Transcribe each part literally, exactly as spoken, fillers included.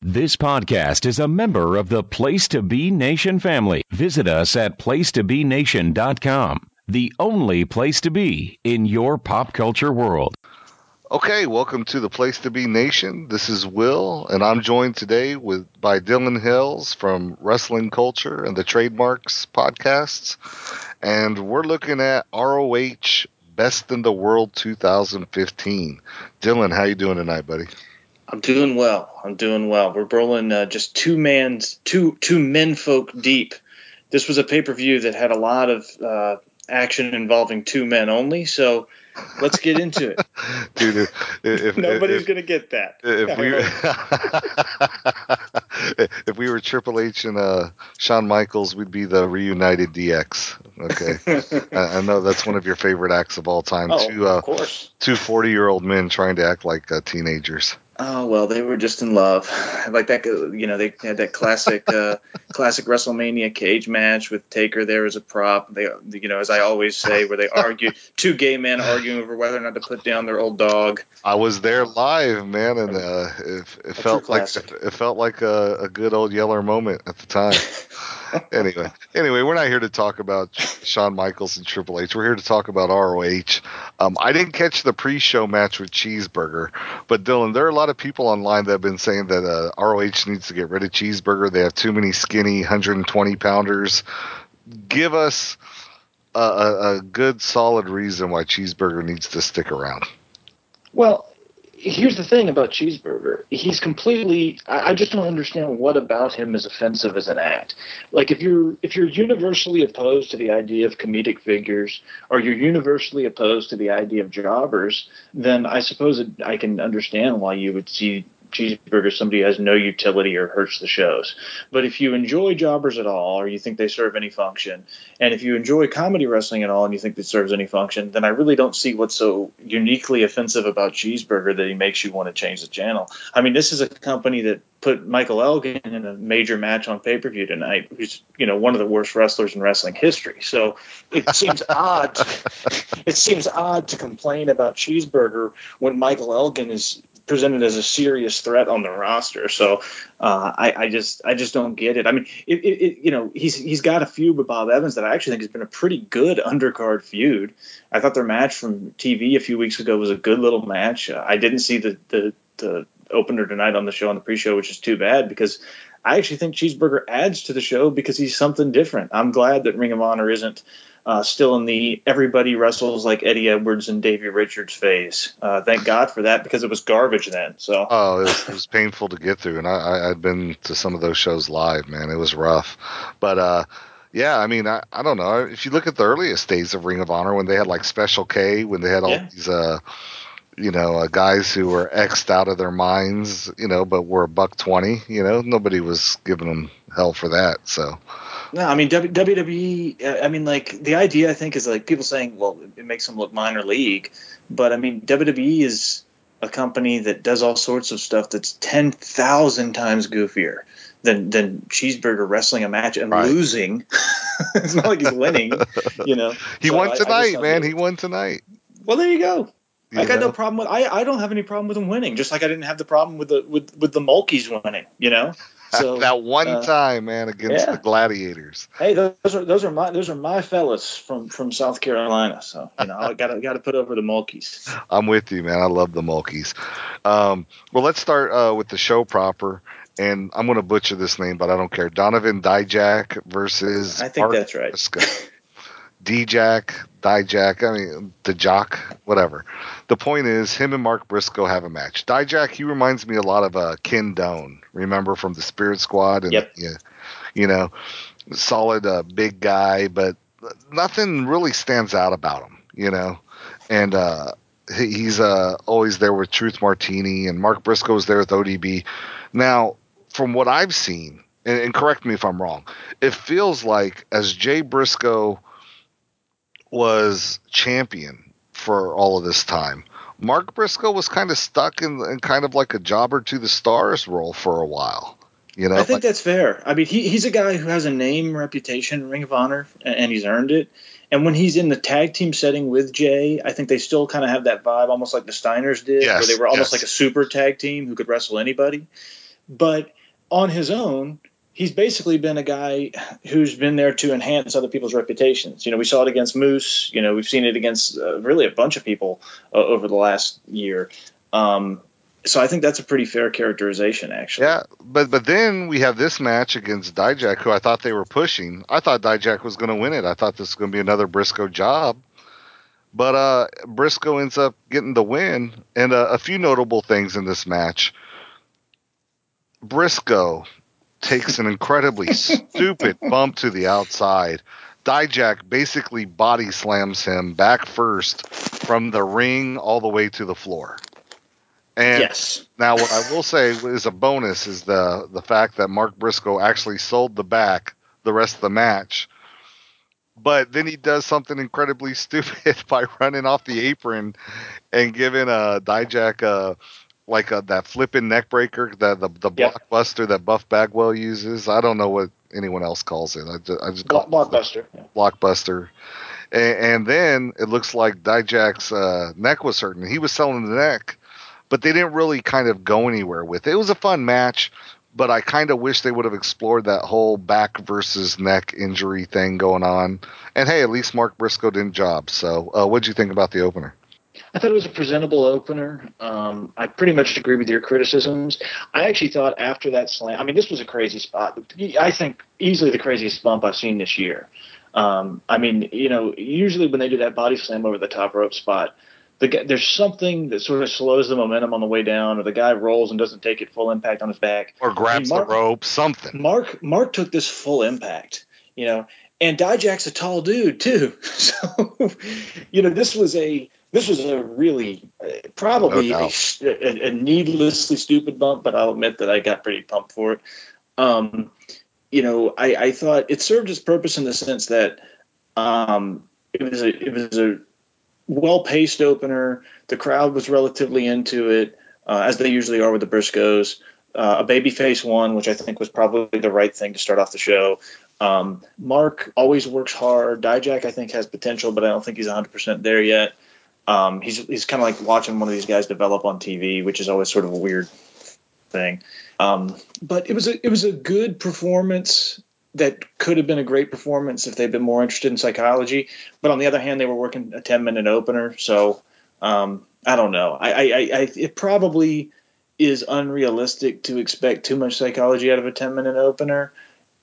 This podcast is a member of the Place to Be Nation family. Visit us at place to be nation dot com, the only place to be in your pop culture world. Okay, welcome to the Place to Be Nation. This is Will, and I'm joined today with by Dylan Hills from Wrestling Culture and the Trademarks podcasts, and we're looking at R O H Best in the World two thousand fifteen. Dylan, how you doing tonight, buddy? I'm doing well. I'm doing well. We're rolling uh, just two man's two two men folk deep. This was a pay per view that had a lot of uh, action involving two men only. So let's get into it, dude. If, if nobody's if, gonna get that. If we if we were Triple H and uh, Shawn Michaels, we'd be the reunited D X. Okay, I, I know that's one of your favorite acts of all time. Oh, two, uh, of course. Two forty-year-old men trying to act like uh, teenagers. Oh, well, they were just in love. Like that, you know, they had that classic, uh, classic WrestleMania cage match with Taker there as a prop. They, you know, as I always say, where they argue, two gay men arguing over whether or not to put down their old dog. I was there live, man, and uh, it, it felt like it felt like a, a good old Yeller moment at the time. anyway, anyway, we're not here to talk about Shawn Michaels and Triple H. We're here to talk about R O H. Um, I didn't catch the pre-show match with Cheeseburger, but Dylan, there are a lot of people online that have been saying that uh, R O H needs to get rid of Cheeseburger. They have too many skinny one hundred twenty pounders. Give us a, a, a good, solid reason why Cheeseburger needs to stick around. Well, here's the thing about Cheeseburger. He's completely. I just don't understand what about him is offensive as an act. Like if you're if you're universally opposed to the idea of comedic figures, or you're universally opposed to the idea of jobbers, then I suppose it, I can understand why you would see Cheeseburger somebody who has no utility or hurts the shows. But if you enjoy jobbers at all, or you think they serve any function, and if you enjoy comedy wrestling at all and you think it serves any function, then I really don't see what's so uniquely offensive about Cheeseburger that he makes you want to change the channel. I mean, this is a company that put Michael Elgin in a major match on pay-per-view tonight, who's, you know, one of the worst wrestlers in wrestling history. So it seems odd. It seems odd to complain about Cheeseburger when Michael Elgin is presented as a serious threat on the roster. So uh, I, I just I just don't get it. I mean, it, it, it, you know, he's he's got a feud with Bob Evans that I actually think has been a pretty good undercard feud. I thought their match from T V a few weeks ago was a good little match. Uh, I didn't see the, the the opener tonight on the show on the pre-show, which is too bad because I actually think Cheeseburger adds to the show because he's something different. I'm glad that Ring of Honor isn't Uh, still in the everybody wrestles like Eddie Edwards and Davey Richards phase. Uh, thank God for that because it was garbage then. So oh, it was, it was painful to get through, and I, I, I'd been to some of those shows live, man. It was rough, but uh, yeah, I mean, I, I don't know. If you look at the earliest days of Ring of Honor, when they had like Special K, when they had all yeah. these uh, you know, uh, guys who were X'd out of their minds, you know, but were a buck twenty, you know, nobody was giving them hell for that. So. No, I mean W W E. I mean, like the idea I think is like people saying, well, it makes them look minor league, but I mean W W E is a company that does all sorts of stuff that's ten thousand times goofier than than Cheeseburger wrestling a match and right. losing. It's not like he's winning, you know. He so won I, tonight, I man. He won tonight. Well, there you go. You I got know? no problem with. I, I don't have any problem with him winning. Just like I didn't have the problem with the with, with the Mulkeys winning. You know. So that one uh, time, man, against yeah. the Gladiators. Hey, those are those are my those are my fellas from, from South Carolina. So you know, I got to got to put over the Mulkeys. I'm with you, man. I love the Mulkeys. Um, well, let's start uh, with the show proper, and I'm going to butcher this name, but I don't care. Donovan Dijak versus I think Mark that's right. Briscoe. D-Jack, Dijak, I mean, the Jock, whatever. The point is, him and Mark Briscoe have a match. Dijak, he reminds me a lot of uh, Ken Doane, remember, from the Spirit Squad? And, yep. yeah, you know, solid uh, big guy, but nothing really stands out about him, you know? And uh, he, he's uh, always there with Truth Martini, and Mark Briscoe's there with O D B. Now, from what I've seen, and, and correct me if I'm wrong, it feels like as Jay Briscoe was champion for all of this time, Mark Briscoe was kind of stuck in, in kind of like a jobber to the stars role for a while. You know, I think like, that's fair. I mean, he, he's a guy who has a name, reputation, Ring of Honor, and, and he's earned it. And when he's in the tag team setting with Jay, I think they still kind of have that vibe, almost like the Steiners did, yes, where they were almost yes. like a super tag team who could wrestle anybody. But on his own, he's basically been a guy who's been there to enhance other people's reputations. You know, we saw it against Moose. You know, we've seen it against uh, really a bunch of people uh, over the last year. Um, so I think that's a pretty fair characterization, actually. Yeah, but but then we have this match against Dijak, who I thought they were pushing. I thought Dijak was going to win it. I thought this was going to be another Briscoe job. But uh, Briscoe ends up getting the win. And uh, a few notable things in this match. Briscoe takes an incredibly stupid bump to the outside. Dijak basically body slams him back first from the ring all the way to the floor. And yes. Now what I will say is a bonus is the the fact that Mark Briscoe actually sold the back the rest of the match. But then he does something incredibly stupid by running off the apron and giving a Dijak a like a, that flipping neck breaker, the the, the Yep. blockbuster that Buff Bagwell uses. I don't know what anyone else calls it. I just, I just Block, call it blockbuster. Yeah. blockbuster. And, and then it looks like Dijak's uh, neck was hurting. He was selling the neck, but they didn't really kind of go anywhere with it. It was a fun match, but I kind of wish they would have explored that whole back versus neck injury thing going on. And hey, at least Mark Briscoe didn't job. So uh, what'd you think about the opener? I thought it was a presentable opener. Um, I pretty much agree with your criticisms. I actually thought after that slam, I mean, this was a crazy spot. I think easily the craziest bump I've seen this year. Um, I mean, you know, usually when they do that body slam over the top rope spot, the guy, there's something that sort of slows the momentum on the way down, or the guy rolls and doesn't take it full impact on his back. Or grabs I mean, Mark, the rope, something. Mark Mark took this full impact, you know, and Dijak's a tall dude too. So, you know, this was a this was a really uh, probably No a, a, a needlessly stupid bump, but I'll admit that I got pretty pumped for it. Um, you know, I, I thought it served its purpose in the sense that um, it was a it was a well-paced opener. The crowd was relatively into it, uh, as they usually are with the Briscoes. Uh, a babyface won, which I think was probably the right thing to start off the show. Um, Mark always works hard. Dijak, I think, has potential, but I don't think he's one hundred percent there yet. Um, he's he's kind of like watching one of these guys develop on T V, which is always sort of a weird thing. Um, but it was a it was a good performance that could have been a great performance if they'd been more interested in psychology. But on the other hand, they were working a ten minute opener, so um, I don't know. I, I, I it probably is unrealistic to expect too much psychology out of a ten minute opener.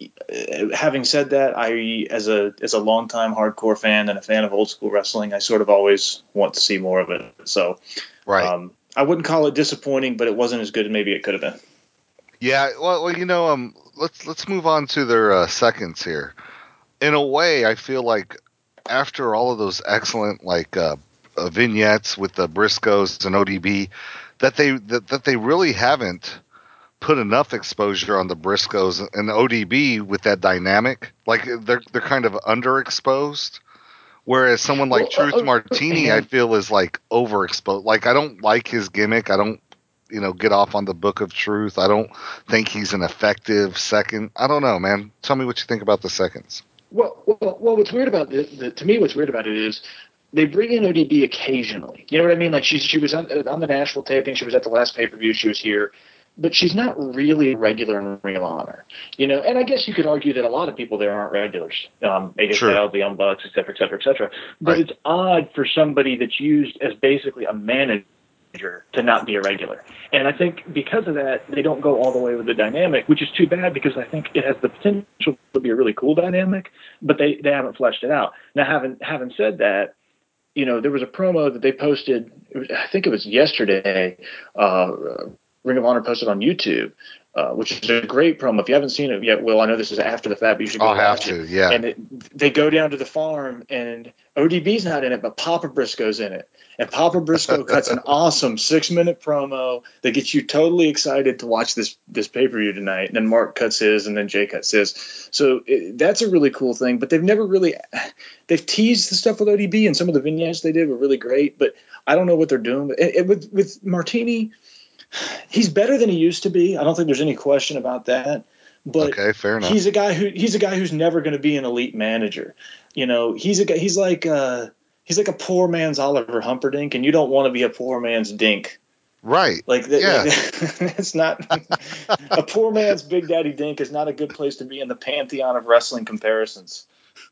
Having said that, I as a as a longtime hardcore fan and a fan of old school wrestling, I sort of always want to see more of it. So, Right. Um, I wouldn't call it disappointing, but it wasn't as good as maybe it could have been. Yeah, well, well, you know, um, let's let's move on to their uh, seconds here. In a way, I feel like after all of those excellent like uh, uh, vignettes with the Briscoes and O D B, that they that, that they really haven't put enough exposure on the Briscoes and O D B with that dynamic. Like they're they're kind of underexposed. Whereas someone like Well, uh, Truth uh, Martini, I feel is like overexposed. Like I don't like his gimmick. I don't, you know, get off on the Book of Truth. I don't think he's an effective second. I don't know, man. Tell me what you think about the seconds. Well, well, well what's weird about it, the, to me, what's weird about it is they bring in O D B occasionally. You know what I mean? Like she she was on, on the Nashville taping. She was at the last pay per view. She was here. But she's not really a regular in Ring of Honor, you know. And I guess you could argue that a lot of people there aren't regulars, um, A J Styles, the Young Bucks, et cetera, et cetera, et cetera. But Right. it's odd for somebody that's used as basically a manager to not be a regular. And I think because of that, they don't go all the way with the dynamic, which is too bad because I think it has the potential to be a really cool dynamic, but they, they haven't fleshed it out. Now, having having said that, you know, there was a promo that they posted. It was, I think it was yesterday. Uh, Ring of Honor posted on YouTube, uh, which is a great promo. If you haven't seen it yet, Will, I know this is after the fact, but you should go I'll have watch to, it. yeah. And it, they go down to the farm, and O D B's not in it, but Papa Briscoe's in it. And Papa Briscoe cuts an awesome six-minute promo that gets you totally excited to watch this this pay-per-view tonight. And then Mark cuts his, and then Jay cuts his. So it, that's a really cool thing. But they've never really – they've teased the stuff with O D B, and some of the vignettes they did were really great. But I don't know what they're doing. It, it, with, with Martini – he's better than he used to be. I don't think there's any question about that. But okay, fair enough. He's a guy who he's a guy who's never going to be an elite manager. You know, he's a guy. He's like uh, he's like a poor man's Oliver Humperdinck, and you don't want to be a poor man's Dink. Right. Like, that, yeah. like it's not a poor man's Big Daddy Dink is not a good place to be in the pantheon of wrestling comparisons.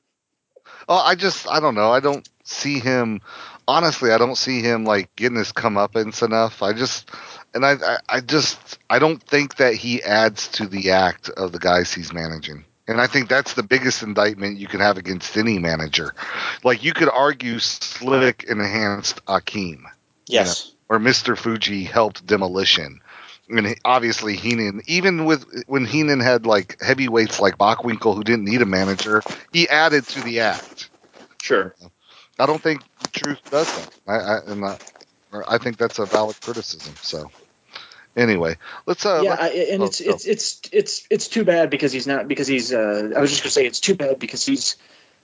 Oh, I just, I don't know. I don't see him, honestly, I don't see him like getting his comeuppance enough. I just, and I, I, I just, I don't think that he adds to the act of the guys he's managing. And I think that's the biggest indictment you can have against any manager. Like, you could argue Slick enhanced Akeem. Yes. You know, or Mister Fuji helped Demolition. And obviously Heenan, even with when Heenan had like heavyweights like Bockwinkel who didn't need a manager, he added to the act. Sure. I don't think Truth does that. I, I, and I, I think that's a valid criticism. So anyway, let's. Uh, yeah, let's, I, and oh, it's it's it's it's it's too bad because he's not because he's. Uh, I was just gonna say it's too bad because he's.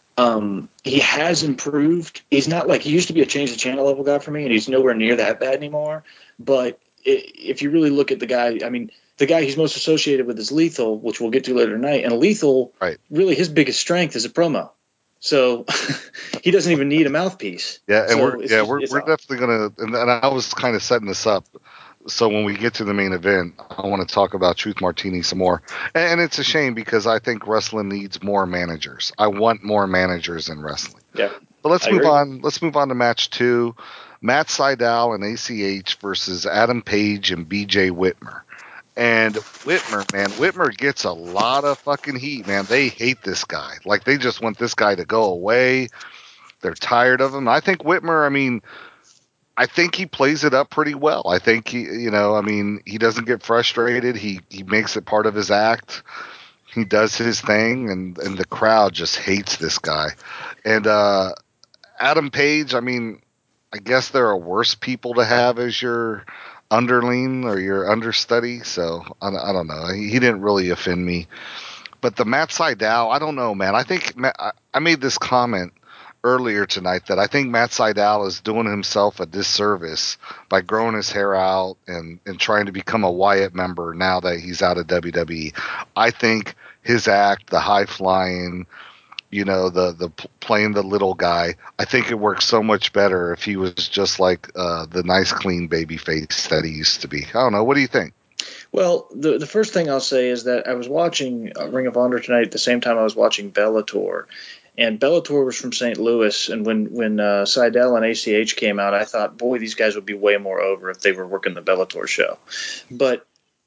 Um, he has improved. He's not like he used to be a change the channel level guy for me, and he's nowhere near that bad anymore. But it, if you really look at the guy, I mean, the guy he's most associated with is Lethal, which we'll get to later tonight. And Lethal, right. really, his biggest strength is a promo. So he doesn't even need a mouthpiece. Yeah, and so we're yeah just, we're we're definitely gonna. And, and I was kind of setting this up. So when we get to the main event, I want to talk about Truth Martini some more. And it's a shame because I think wrestling needs more managers. I want more managers in wrestling. Yeah. But let's I move agree. on. Let's move on to match two. Matt Sydal and A C H versus Adam Page and B J Whitmer. And Whitmer, man, Whitmer gets a lot of fucking heat, man. They hate this guy. Like, they just want this guy to go away. They're tired of him. I think Whitmer, I mean, I think he plays it up pretty well. I think he, you know, I mean, he doesn't get frustrated. He he makes it part of his act. He does his thing, and and the crowd just hates this guy. And uh, Adam Page, I mean, I guess there are worse people to have as your underling or your understudy. So I, I don't know. He, he didn't really offend me. But the Matt Sydal, I don't know, man. I think Matt, I, I made this comment earlier tonight that I think Matt Sydal is doing himself a disservice by growing his hair out and, and trying to become a Wyatt member now that he's out of W W E. I think his act, the high flying, you know, the the playing the little guy, I think it works so much better if he was just like uh, the nice, clean baby face that he used to be. I don't know. What do you think? Well, the the first thing I'll say is that I was watching Ring of Honor tonight at the same time I was watching Bellator. And Bellator was from Saint Louis, and when when uh, Sydal and A C H came out, I thought, boy, these guys would be way more over if they were working the Bellator show. But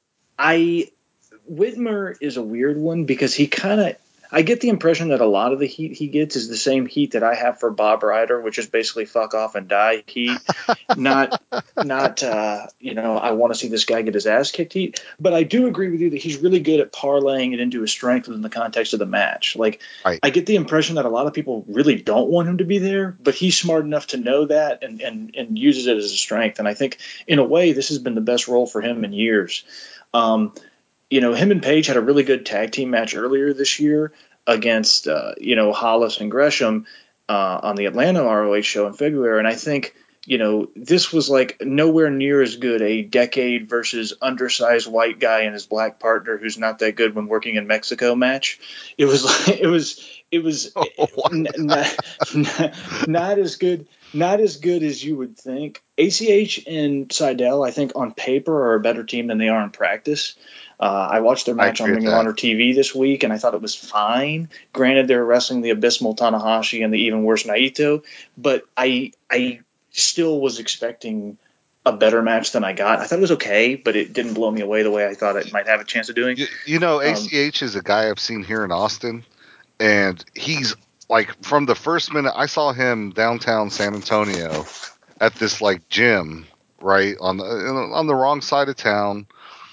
I Whitmer is a weird one because he kind of I get the impression that a lot of the heat he gets is the same heat that I have for Bob Ryder, which is basically fuck off and die heat, not not uh, you know I want to see this guy get his ass kicked heat. But I do agree with you that he's really good at parlaying it into his strength within the context of the match. Like Right. I get the impression that a lot of people really don't want him to be there, but he's smart enough to know that and and and uses it as a strength. And I think in a way this has been the best role for him in years. Um, You know, him and Page had a really good tag team match earlier this year against, uh, you know, Hollis and Gresham uh, on the Atlanta R O H show in February. And I think, you know, this was like nowhere near as good a decade versus undersized white guy and his black partner who's not that good when working in Mexico match. It was like, it was, it was Oh, n- not, not, not as good. Not as good as you would think. A C H and Sydal, I think, on paper are a better team than they are in practice. Uh, I watched their match on Ring of Honor T V this week, and I thought it was fine. Granted, they were wrestling the abysmal Tanahashi and the even worse Naito, but I I still was expecting a better match than I got. I thought it was okay, but it didn't blow me away the way I thought it might have a chance of doing. You, you know, Um, A C H is a guy I've seen here in Austin, and he's like from the first minute I saw him downtown San Antonio at this like gym, right on the on the wrong side of town.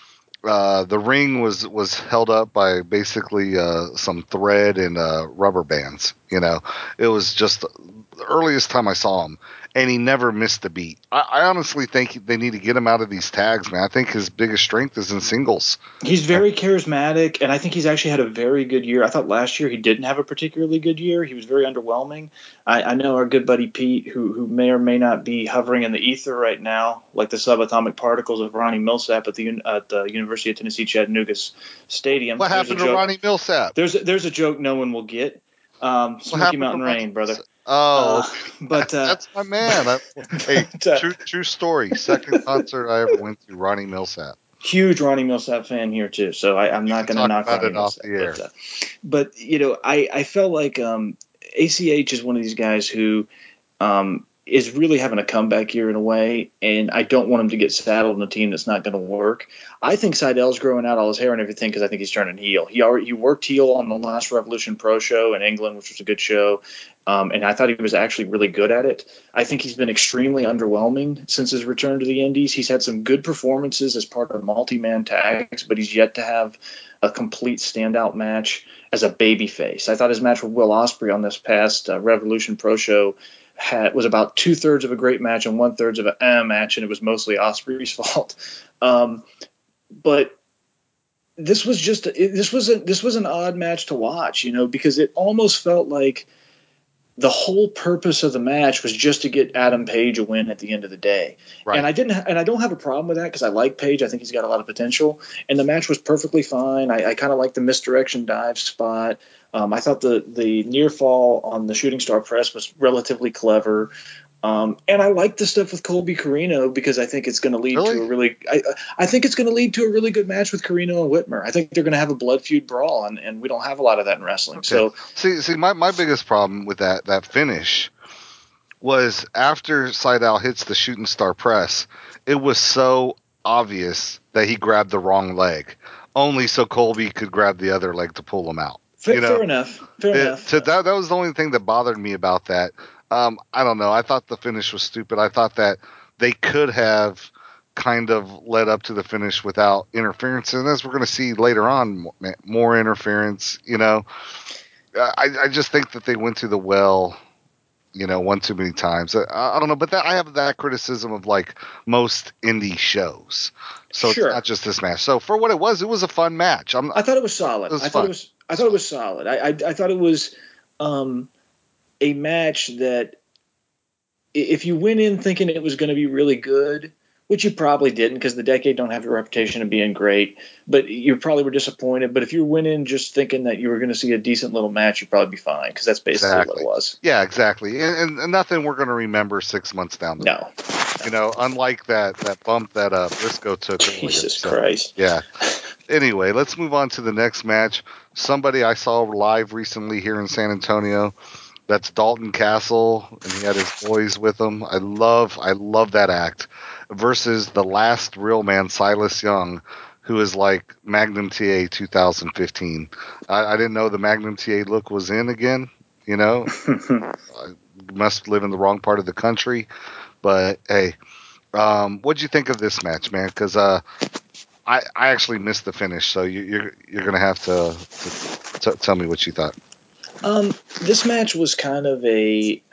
Uh, the ring was was held up by basically uh, some thread and uh, rubber bands. You know, it was just the earliest time I saw him, and he never missed a beat. I, I honestly think they need to get him out of these tags, man. I think his biggest strength is in singles. He's very charismatic, and I think he's actually had a very good year. I thought last year he didn't have a particularly good year. He was very underwhelming. I, I know our good buddy Pete, who who may or may not be hovering in the ether right now, like the subatomic particles of Ronnie Millsap at the at the University of Tennessee Chattanooga's stadium. What There's happened a to joke, Ronnie Millsap? There's a, there's a joke no one will get. Um, Smoky Mountain Rain, brother. Oh, Uh, but uh, that's my man. I, hey, but, uh, true true story. Second concert I ever went to, Ronnie Millsap. huge Ronnie Millsap fan here too, so I, I'm not going to Talk knock about Ronnie it off Millsap. the air. But, uh, but you know, I, I felt like um, A C H is one of these guys who um, is really having a comeback year in a way, and I don't want him to get saddled in a team that's not going to work. I think Seidel's growing out all his hair and everything because I think he's turning heel. He already he worked heel on the last Revolution Pro show in England, which was a good show, um, and I thought he was actually really good at it. I think he's been extremely underwhelming since his return to the Indies. He's had some good performances as part of multi-man tags, but he's yet to have a complete standout match as a babyface. I thought his match with Will Ospreay on this past uh, Revolution Pro show had was about two thirds of a great match and one thirds of a eh match, and it was mostly Ospreay's fault. Um, but this was just it, this was a, this was an odd match to watch, you know, because it almost felt like the whole purpose of the match was just to get Adam Page a win at the end of the day. Right. And I didn't, ha- and I don't have a problem with that because I like Page. I think he's got a lot of potential, and the match was perfectly fine. I, I kind of like the misdirection dive spot. Um, I thought the the near fall on the Shooting Star Press was relatively clever. Um, and I like the stuff with Colby Carino because I think it's going to lead Really? to a really, I, I think it's going to lead to a really good match with Carino and Whitmer. I think they're going to have a blood feud brawl, and, and we don't have a lot of that in wrestling. Okay. So see, see, my, my biggest problem with that that finish was after Seidel hits the Shooting Star Press, it was so obvious that he grabbed the wrong leg, only so Colby could grab the other leg to pull him out. fair, You know, fair enough. Fair it, enough. to that that was the only thing that bothered me about that. Um, I don't know. I thought the finish was stupid. I thought that they could have kind of led up to the finish without interference, and as we're going to see later on, more interference. You know, I, I just think that they went to the well, you know, one too many times. I, I don't know, but that, I have that criticism of like most indie shows. So Sure. it's not just this match. So for what it was, it was a fun match. I'm, I thought it was solid. It was I fun. thought it was. I thought it was solid. I I, I thought it was um, a match that i- if you went in thinking it was going to be really good, which you probably didn't because the Decade don't have a reputation of being great, but you probably were disappointed. But if you went in just thinking that you were going to see a decent little match, you'd probably be fine because that's basically Exactly. what it was. Yeah, exactly. And, and, and nothing we're going to remember six months down the road. No. You know, unlike that, that bump that uh, Briscoe took earlier. Jesus So, Christ. yeah. Anyway, let's move on to the next match. Somebody I saw live recently here in San Antonio. That's Dalton Castle, and he had his boys with him. I love, I love that act. Versus the last real man, Silas Young, who is like Magnum T A two thousand fifteen. I, I didn't know the Magnum T A look was in again. You know, I must live in the wrong part of the country. But hey, um, what'd you think of this match, man? Because uh, I I actually missed the finish, so you, you're you're gonna have to, to t- tell me what you thought. Um, this match was kind of a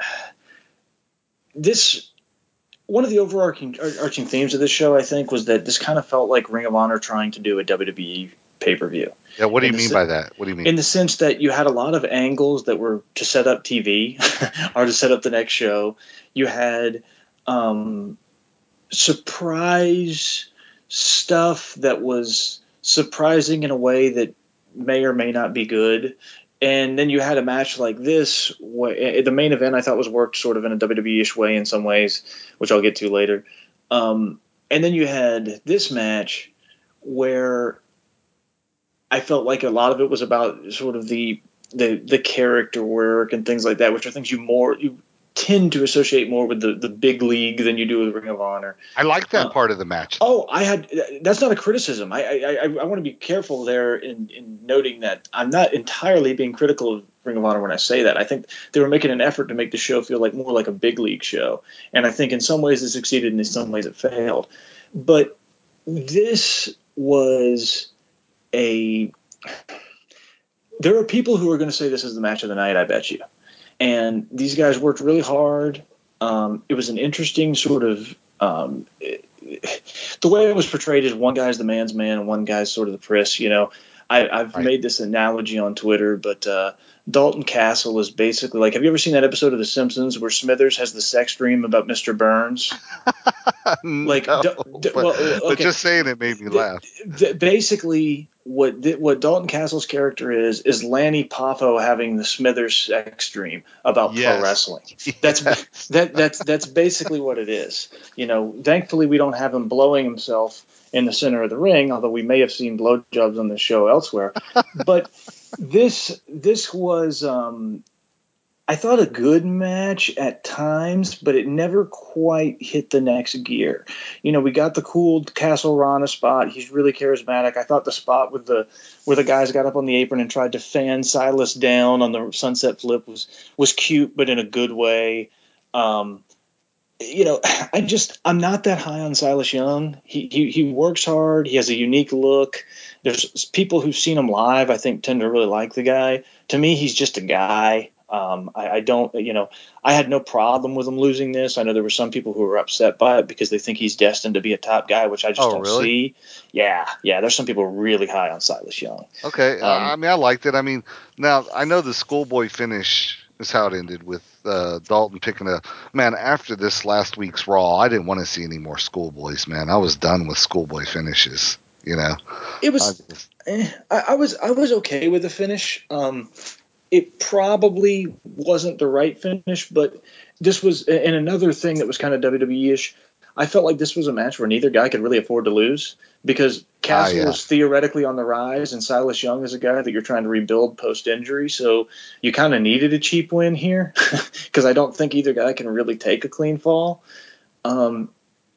this one of the overarching arching themes of this show. I think was that this kind of felt like Ring of Honor trying to do a W W E pay per view. Yeah, what do In you the mean se- by that? What do you mean? In the sense that you had a lot of angles that were to set up T V or to set up the next show. You had um, surprise stuff that was surprising in a way that may or may not be good. And then you had a match like this. Where, the main event I thought was worked sort of in a W W E-ish way in some ways, which I'll get to later. Um, and then you had this match where I felt like a lot of it was about sort of the the the character work and things like that, which are things you more you tend to associate more with the, the big league than you do with Ring of Honor. I like that uh, part of the match. Oh, I had that's not a criticism. I I, I, I want to be careful there in, in noting that I'm not entirely being critical of Ring of Honor when I say that. I think they were making an effort to make the show feel like more like a big league show, and I think in some ways it succeeded and in some ways it failed. But this was a there are people who are going to say this is the match of the night, I bet you. And these guys worked really hard. Um, it was an interesting sort of um, it, the way it was portrayed is one guy's the man's man and one guy's sort of the priss. You know, I, I've Right. made this analogy on Twitter, but uh, Dalton Castle is basically like, have you ever seen that episode of The Simpsons where Smithers has the sex dream about Mister Burns? no, Like, d- d- but, well, okay. but just saying it made me laugh. D- basically, what what Dalton Castle's character is is Lanny Poffo having the Smithers sex dream about yes. pro wrestling. That's yes. that that's that's basically what it is. You know, thankfully we don't have him blowing himself in the center of the ring, although we may have seen blowjobs on the show elsewhere. But this this was. Um, I thought a good match at times, but it never quite hit the next gear. You know, we got the cool Castle Rana spot. He's really charismatic. I thought the spot with the where the guys got up on the apron and tried to fan Silas down on the sunset flip was was cute, but in a good way. Um, you know, I just I'm not that high on Silas Young. He he he works hard. He has a unique look. There's people who've seen him live, I think, tend to really like the guy. To me, he's just a guy. Um, I, I don't, you know, I had no problem with him losing this. I know there were some people who were upset by it because they think he's destined to be a top guy, which I just oh, don't really? see. Yeah, yeah. There's some people really high on Silas Young. Okay, Um, I mean, I liked it. I mean, now I know the schoolboy finish is how it ended with uh, Dalton picking a man. After this last week's Raw, I didn't want to see any more schoolboys. Man, I was done with schoolboy finishes. You know, it was. I, just, eh, I, I was. I was okay with the finish. Um, It probably wasn't the right finish, but this was, and another thing that was kind of W W E-ish, I felt like this was a match where neither guy could really afford to lose because Castle ah, yeah. was theoretically on the rise and Silas Young is a guy that you're trying to rebuild post-injury, so you kind of needed a cheap win here because I don't think either guy can really take a clean fall. Um,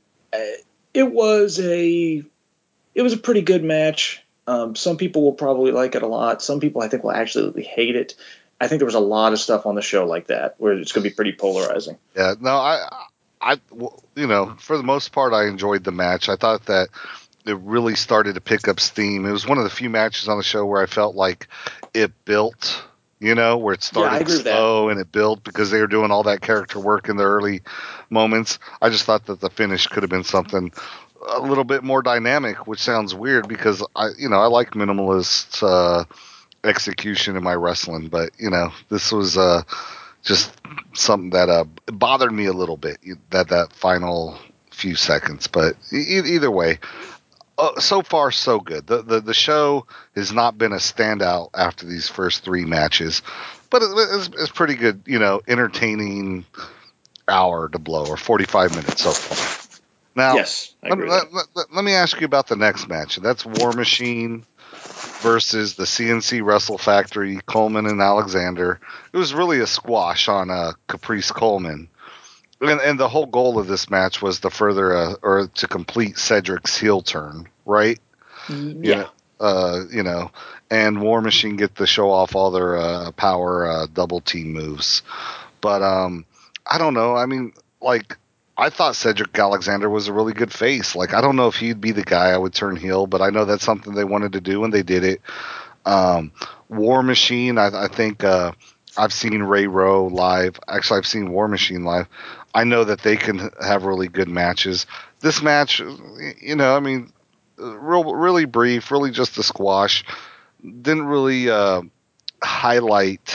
it was a, it was a pretty good match. Um, some people will probably like it a lot. Some people I think will absolutely hate it. I think there was a lot of stuff on the show like that where it's going to be pretty polarizing. Yeah, no, I, I, you know, for the most part, I enjoyed the match. I thought that it really started to pick up steam. It was one of the few matches on the show where I felt like it built, you know, where it started yeah, slow and it built because they were doing all that character work in the early moments. I just thought that the finish could have been something a little bit more dynamic, which sounds weird because I, you know, I like minimalist uh, execution in my wrestling, but you know, this was uh, just something that uh, bothered me a little bit. That that final few seconds, but e- either way, uh, so far so good. The, the the show has not been a standout after these first three matches, but it, it's, it's pretty good. You know, entertaining hour to blow or forty-five minutes so far. Now, yes, let, let, let, let me ask you about the next match, and that's War Machine versus the C N C Wrestle Factory, Coleman and Alexander. It was really a squash on uh, Caprice Coleman. And, and the whole goal of this match was to further, uh, or to complete Cedric's heel turn, right? Yeah. You know, uh, you know, and War Machine get to show off all their uh, power uh, double team moves. But um, I don't know. I mean, like, I thought Cedric Alexander was a really good face. Like, I don't know if he'd be the guy I would turn heel, but I know that's something they wanted to do, and they did it. Um, War Machine, I, I think uh, I've seen Ray Rowe live. Actually, I've seen War Machine live. I know that they can have really good matches. This match, you know, I mean, real, really brief, really just a squash. Didn't really uh, highlight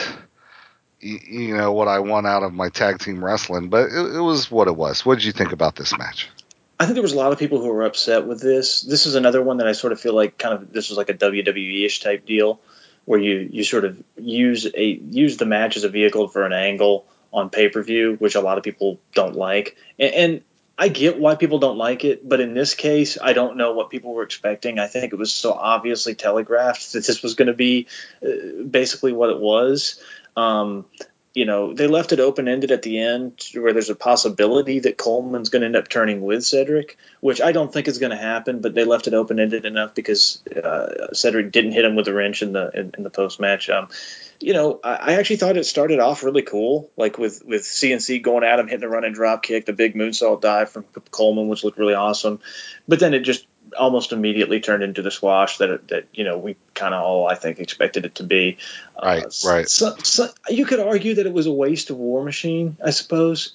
you know what I want out of my tag team wrestling, but it, it was what it was. What did you think about this match? I think there was a lot of people who were upset with this. This is another one that I sort of feel like kind of this was like a W W E-ish type deal where you you sort of use a use the match as a vehicle for an angle on pay-per-view, which a lot of people don't like. And, and I get why people don't like it, but in this case, I don't know what people were expecting. I think it was so obviously telegraphed that this was going to be uh, basically what it was. Um, you know, they left it open-ended at the end where there's a possibility that Coleman's going to end up turning with Cedric, which I don't think is going to happen, but they left it open-ended enough because uh, Cedric didn't hit him with a wrench in the in, in the post-match. Um, you know, I, I actually thought it started off really cool, like with, with C N C going at him, hitting a running drop kick, the big moonsault dive from Coleman, which looked really awesome. But then it just almost immediately turned into the squash that that you know we kind of all I think expected it to be. Right, uh, right. So, so you could argue that it was a waste of War Machine, I suppose,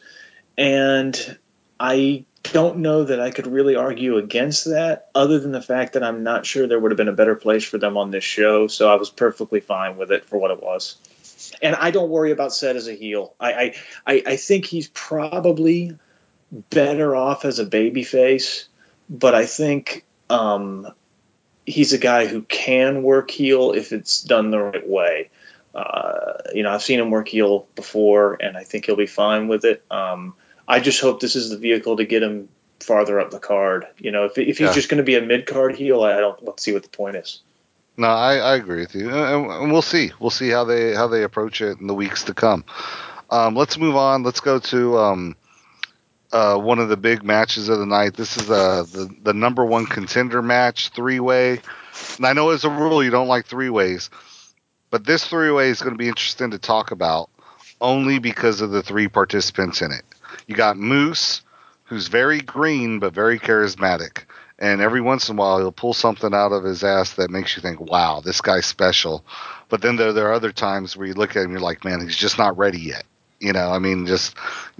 and I don't know that I could really argue against that, other than the fact that I'm not sure there would have been a better place for them on this show. So I was perfectly fine with it for what it was. And I don't worry about Ced as a heel. I I, I think he's probably better off as a babyface. But I think um, he's a guy who can work heel if it's done the right way. Uh, you know, I've seen him work heel before, and I think he'll be fine with it. Um, I just hope this is the vehicle to get him farther up the card. You know, if if he's Yeah. just going to be a mid card heel, I don't let's see what the point is. No, I, I agree with you, and, and we'll see. We'll see how they how they approach it in the weeks to come. Um, let's move on. Let's go to um, uh, one of the big matches of the night. This is uh, the the number one contender match, three way. And I know as a rule you don't like three ways, but this three way is going to be interesting to talk about only because of the three participants in it. You got Moose, who's very green but very charismatic. And every once in a while, he'll pull something out of his ass that makes you think, wow, this guy's special. But then there, there are other times where you look at him and you're like, man, he's just not ready yet. You know, I mean, just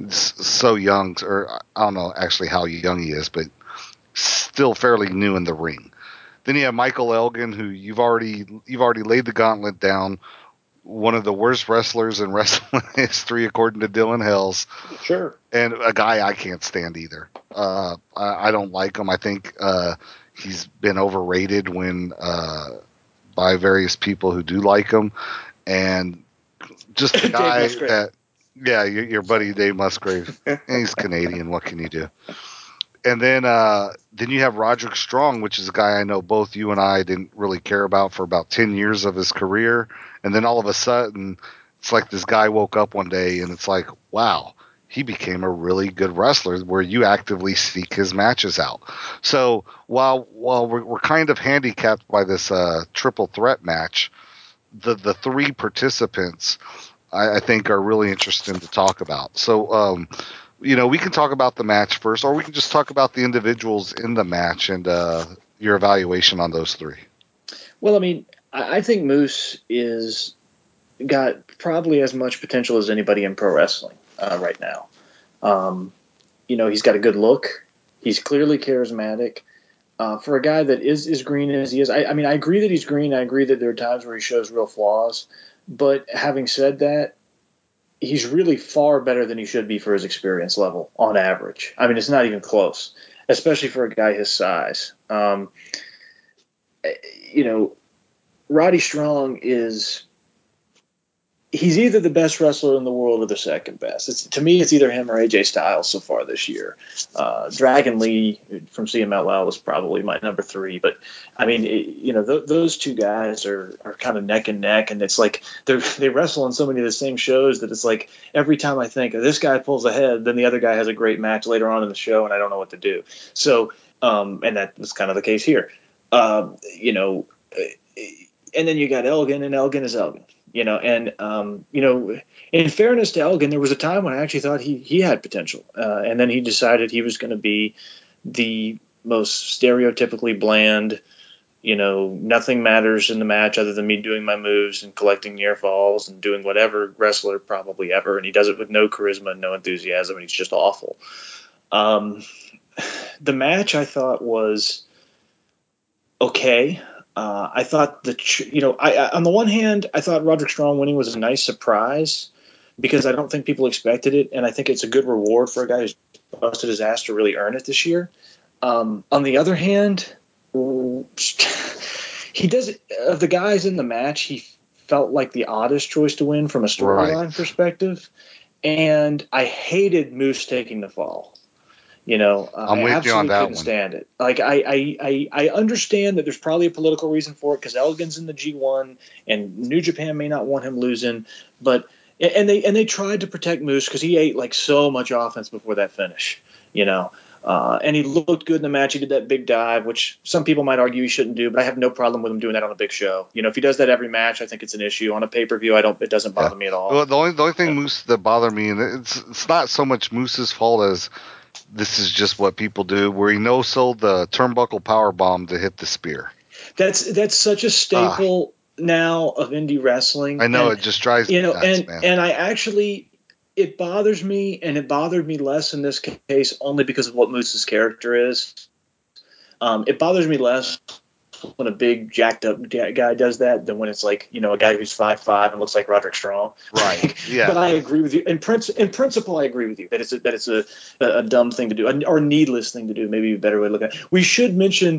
so young, or I don't know actually how young he is, but still fairly new in the ring. Then you have Michael Elgin, who you've already you've already laid the gauntlet down. One of the worst wrestlers in wrestling history, according to Dylan Hells. Sure. And a guy I can't stand either. Uh, I, I don't like him. I think uh, he's been overrated when uh, by various people who do like him. And just the guy that, yeah, your, your buddy Dave Musgrave. He's Canadian. What can you do? And then uh, then you have Roderick Strong, which is a guy I know both you and I didn't really care about for about ten years of his career. And then all of a sudden, it's like this guy woke up one day and it's like, wow, he became a really good wrestler where you actively seek his matches out. So while while we're, we're kind of handicapped by this uh, triple threat match, the, the three participants I, I think are really interesting to talk about. So, um, you know, we can talk about the match first, or we can just talk about the individuals in the match and uh, your evaluation on those three. Well, I mean, I think Moose is got probably as much potential as anybody in pro wrestling uh, right now. Um, you know, he's got a good look. He's clearly charismatic. Uh, for a guy that is as green as he is, I, I mean, I agree that he's green. I agree that there are times where he shows real flaws. But having said that, he's really far better than he should be for his experience level on average. I mean, it's not even close, especially for a guy his size. Um, you know, Roddy Strong is he's either the best wrestler in the world or the second best. It's, to me, it's either him or A J Styles so far this year. Uh, Dragon Lee from C M L L is probably my number three. But, I mean, it, you know, th- those two guys are, are kind of neck and neck. And it's like they they wrestle on so many of the same shows that it's like every time I think this guy pulls ahead, then the other guy has a great match later on in the show, and I don't know what to do. So, um, and that was kind of the case here. Uh, you know, and then you got Elgin, and Elgin is Elgin. You know, and, um, you know, in fairness to Elgin, there was a time when I actually thought he, he had potential. Uh, and then he decided he was going to be the most stereotypically bland, you know, nothing matters in the match other than me doing my moves and collecting near falls and doing whatever wrestler probably ever. And he does it with no charisma and no enthusiasm. And he's just awful. Um, the match I thought was okay. Uh, I thought that, you know, I, I on the one hand, I thought Roderick Strong winning was a nice surprise because I don't think people expected it, and I think it's a good reward for a guy who's busted his ass to really earn it this year. Um, on the other hand, he does of the guys in the match, he felt like the oddest choice to win from a storyline right. perspective, and I hated Moose taking the fall. You know, uh, I'm with I absolutely you on that couldn't one. stand it. Like, I, I, I, I understand that there's probably a political reason for it because Elgin's in the G one and New Japan may not want him losing, but and they and they tried to protect Moose because he ate like so much offense before that finish. You know, uh, and he looked good in the match. He did that big dive, which some people might argue he shouldn't do, but I have no problem with him doing that on a big show. You know, if he does that every match, I think it's an issue. On a pay per view, I don't. It doesn't bother yeah. me at all. Well, the only the only thing yeah. Moose that bothered me, and it's it's not so much Moose's fault as this is just what people do, where he no-sold the turnbuckle power bomb to hit the spear. That's that's such a staple ah. now of indie wrestling. I know, and, it just drives you know, me nuts, and man. and I actually it bothers me, and it bothered me less in this case only because of what Moose's character is. Um, it bothers me less when a big jacked up guy does that than when it's like, you know, a guy who's five five and looks like Roderick Strong. Right. Yeah. But I agree with you. In, princi- in principle, I agree with you that it's a, that it's a, a dumb thing to do or needless thing to do. Maybe a better way to look at it. We should mention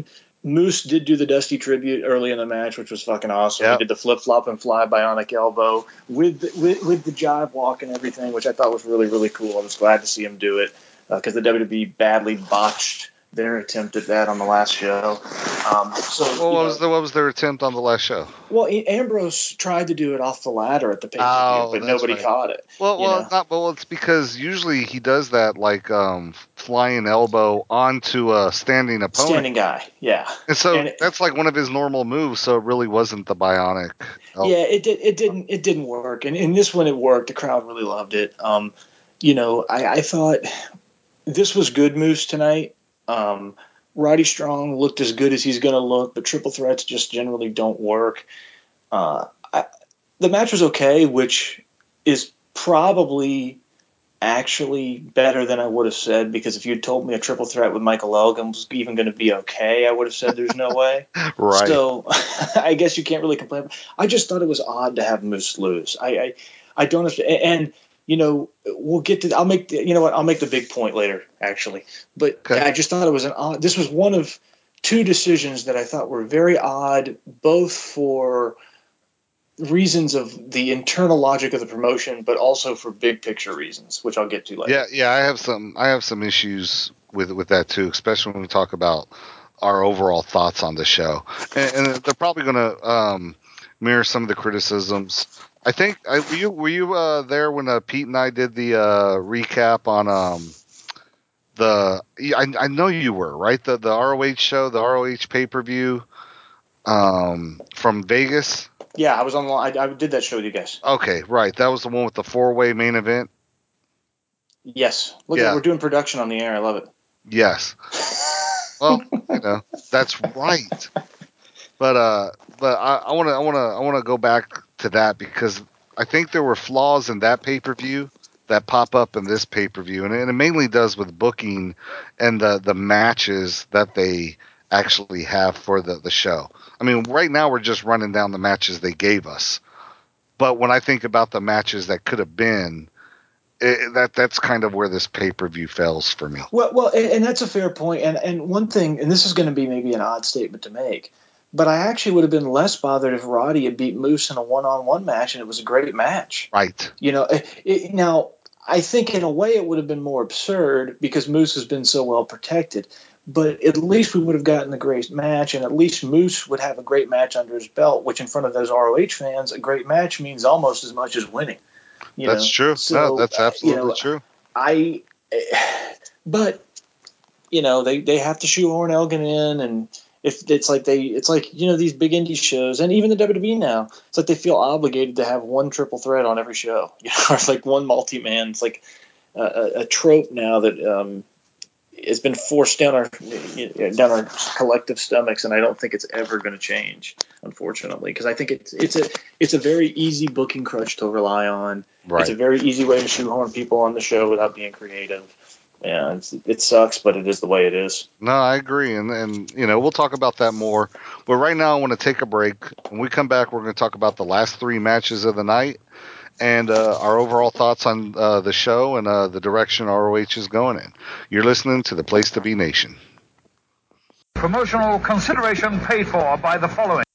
Moose did do the Dusty tribute early in the match, which was fucking awesome. Yep. He did the flip flop and fly bionic elbow with the, with, with the jive walk and everything, which I thought was really, really cool. I was glad to see him do it because uh, the W W E badly botched their attempt at that on the last show. Um, so what was, the, what was their attempt on the last show? Well, Ambrose tried to do it off the ladder at the pay-per-view, oh, but nobody right. caught it. Well, well, know? not well. It's because usually he does that, like um, flying elbow onto a standing opponent, standing guy, yeah. And so and it, that's like one of his normal moves. So it really wasn't the bionic elbow. Yeah, it did. It didn't. It didn't work. And in this one, it worked. The crowd really loved it. Um, you know, I, I thought this was good moves tonight. Um, Roddy Strong looked as good as he's going to look, but triple threats just generally don't work. Uh, I, the match was okay, which is probably actually better than I would have said, because if you'd told me a triple threat with Michael Elgin was even going to be okay, I would have said there's no way. Right. So I guess you can't really complain. I just thought it was odd to have Moose lose. I I, I don't understand. And, you know, we'll get to – I'll make – you know what? I'll make the big point later, actually. But okay. I just thought it was an odd – this was one of two decisions that I thought were very odd, both for reasons of the internal logic of the promotion, but also for big picture reasons, which I'll get to later. Yeah, yeah, I have some I have some issues with with that too, especially when we talk about our overall thoughts on the show. And, and they're probably going to um, mirror some of the criticisms. I think I, were you were you uh, there when uh, Pete and I did the uh, recap on um, the I, I know you were, right? The the R O H show, the R O H pay-per-view um, from Vegas. Yeah, I was on. I, I did that show with you guys. Okay, right. That was the one with the four-way main event. Yes. Look, yeah. at, we're doing production on the air. I love it. Yes. Well, you know, that's right. But uh, but I want to I want to I want to go back to that because I think there were flaws in that pay-per-view that pop up in this pay-per-view, and it mainly does with booking and the the matches that they actually have for the the show. I mean, right now we're just running down the matches they gave us. But when I think about the matches that could have been, it, that that's kind of where this pay-per-view fails for me. Well, well, and, and that's a fair point. And and one thing, and this is going to be maybe an odd statement to make, but I actually would have been less bothered if Roddy had beat Moose in a one-on-one match and it was a great match. Right. You know, it, it, now I think in a way it would have been more absurd because Moose has been so well protected. But at least we would have gotten a great match, and at least Moose would have a great match under his belt, which in front of those R O H fans, a great match means almost as much as winning. You that's know? true. So, no, that's absolutely you know, true. I, but you know, they, they have to shoehorn Elgin in, and if it's like they, it's like you know these big indie shows, and even the W W E now, it's like they feel obligated to have one triple threat on every show, you know, or it's like one multi-man. It's like a, a trope now that. Um, It's been forced down our down our collective stomachs, and I don't think it's ever going to change, unfortunately, because I think it's it's a it's a very easy booking crutch to rely on. Right. It's a very easy way to shoehorn people on the show without being creative. Yeah, it's, it sucks, but it is the way it is. No, I agree, and and you know we'll talk about that more. But right now, I want to take a break. When we come back, we're going to talk about the last three matches of the night. And uh, our overall thoughts on uh, the show and uh, the direction R O H is going in. You're listening to the Place to Be Nation. Promotional consideration paid for by the following.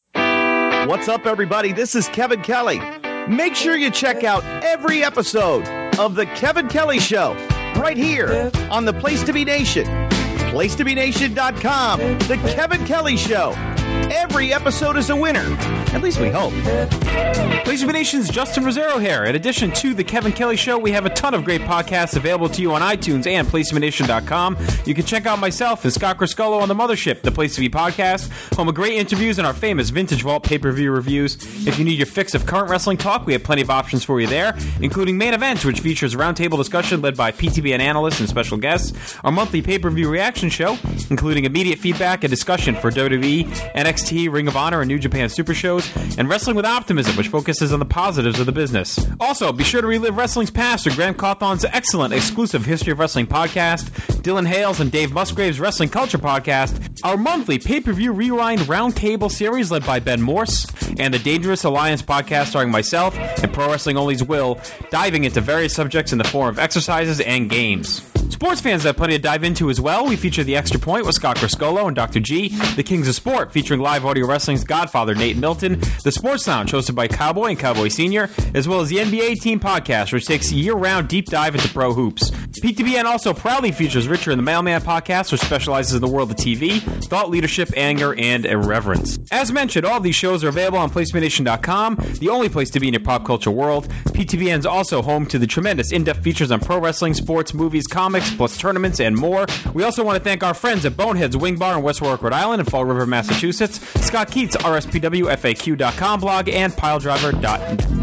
What's up, everybody? This is Kevin Kelly. Make sure you check out every episode of The Kevin Kelly Show right here on the Place to Be Nation. place to be nation dot com. The Kevin Kelly Show. Every episode is a winner. At least we hope. Place to Be Nation's Justin Rosero here. In addition to The Kevin Kelly Show, we have a ton of great podcasts available to you on iTunes and place to be nation dot com. You can check out myself and Scott Criscullo on The Mothership, the Place to Be podcast, home of great interviews and our famous Vintage Vault pay-per-view reviews. If you need your fix of current wrestling talk, we have plenty of options for you there, including Main Events, which features a roundtable discussion led by P T B N analysts and special guests, our monthly pay-per-view reaction show, including immediate feedback and discussion for W W E, N X T, Ring of Honor, and New Japan Super Shows, and Wrestling with Optimism, which focuses on the positives of the business. Also, be sure to relive wrestling's past with Graham Cawthon's excellent exclusive History of Wrestling podcast, Dylan Hales and Dave Musgrave's Wrestling Culture podcast, our monthly pay-per-view rewind roundtable series led by Ben Morse, and the Dangerous Alliance podcast starring myself and Pro Wrestling Only's Will, diving into various subjects in the form of exercises and games. Sports fans have plenty to dive into as well. We feature The Extra Point with Scott Criscolo and Doctor G, The Kings of Sport featuring live audio wrestling's godfather Nate Milton, The Sports Lounge hosted by Cowboy and Cowboy Senior, as well as the N B A Team Podcast, which takes a year-round deep dive into pro hoops. P T B N also proudly features Richard and the Mailman Podcast, which specializes in the world of T V, thought leadership, anger, and irreverence. As mentioned, all of these shows are available on Placement Nation dot com, the only place to be in your pop culture world. P T B N is also home to the tremendous in-depth features on pro wrestling, sports, movies, comics, plus tournaments, and more. We also want to thank our friends at Boneheads Wing Bar in West Warwick, Rhode Island, and Fall River, Massachusetts, Scott Keats, R S P W F A Q dot com blog, and Piledriver dot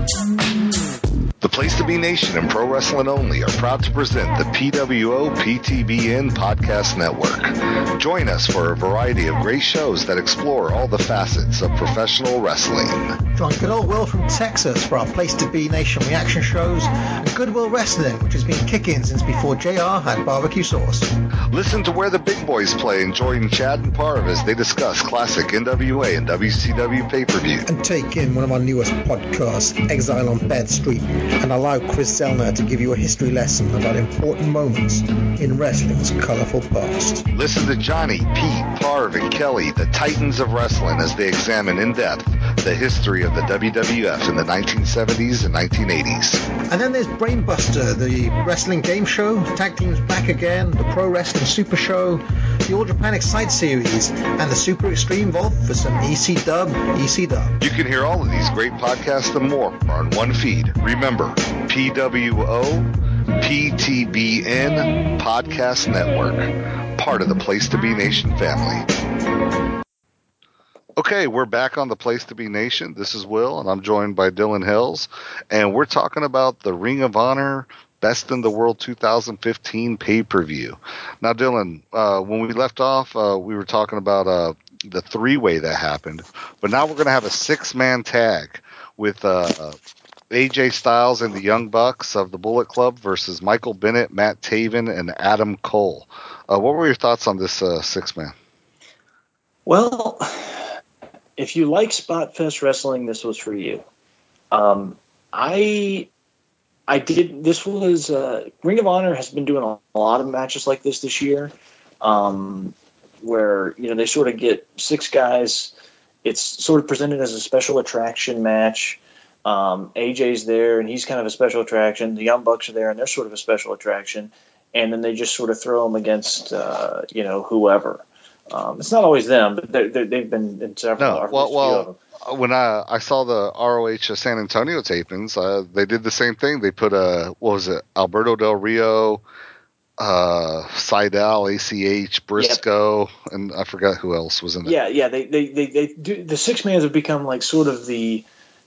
net. The Place to Be Nation and Pro Wrestling Only are proud to present the P W O P T B N Podcast Network. Join us for a variety of great shows that explore all the facets of professional wrestling. Join good old Will from Texas for our Place to Be Nation reaction shows and Goodwill Wrestling, which has been kicking since before J R had barbecue sauce. Listen to Where the Big Boys Play and join Chad and Parv as they discuss classic N W A and W C W pay-per-view. And take in one of our newest podcasts, Exile on Bed Street, and allow Chris Zellner to give you a history lesson about important moments in wrestling's colorful past. Listen to Johnny, Pete, Parv, and Kelly, the titans of wrestling, as they examine in depth the history of the W W F in the nineteen seventies and nineteen eighties. And then there's Brainbuster, the wrestling game show, Tag Team's Back Again, the Pro Wrestling Super Show, the All Japan Excite Series, and the Super Extreme Vault for some E C Dub, E C Dub. You can hear all of these great podcasts and more on one feed. Remember, P W O P T B N Podcast Network, part of the Place to Be Nation family. Okay, we're back on the Place to Be Nation. This is Will, and I'm joined by Dylan Hills, and we're talking about the Ring of Honor Best in the World two thousand fifteen pay-per-view. Now, Dylan, uh, when we left off, uh, we were talking about uh, the three-way that happened, but now we're going to have a six-man tag with uh, A J Styles and the Young Bucks of the Bullet Club versus Michael Bennett, Matt Taven, and Adam Cole. Uh, what were your thoughts on this uh, six-man? Well, if you like Spot Fest wrestling, this was for you. Um, I I did. This was uh, Ring of Honor has been doing a, a lot of matches like this this year, um, where you know they sort of get six guys. It's sort of presented as a special attraction match. Um, A J's there, and he's kind of a special attraction. The Young Bucks are there, and they're sort of a special attraction. And then they just sort of throw them against, uh, you know, whoever. Um, it's not always them, but they're, they're, they've been in several. No, well, well when I, I saw the R O H San Antonio tapings, uh, they did the same thing. They put a, what was it, Alberto Del Rio, uh, Seidel, A C H, Briscoe, yep. and I forgot who else was in it. Yeah, yeah, they they they, they do. The six mans have become like sort of the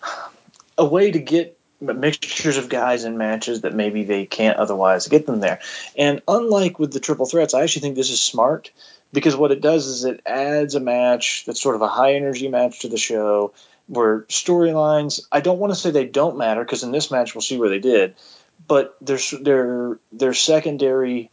a way to get mixtures of guys in matches that maybe they can't otherwise get them there. And unlike with the triple threats, I actually think this is smart. Because what it does is it adds a match that's sort of a high-energy match to the show where storylines, I don't want to say they don't matter because in this match we'll see where they did, but they're, they're, they're secondary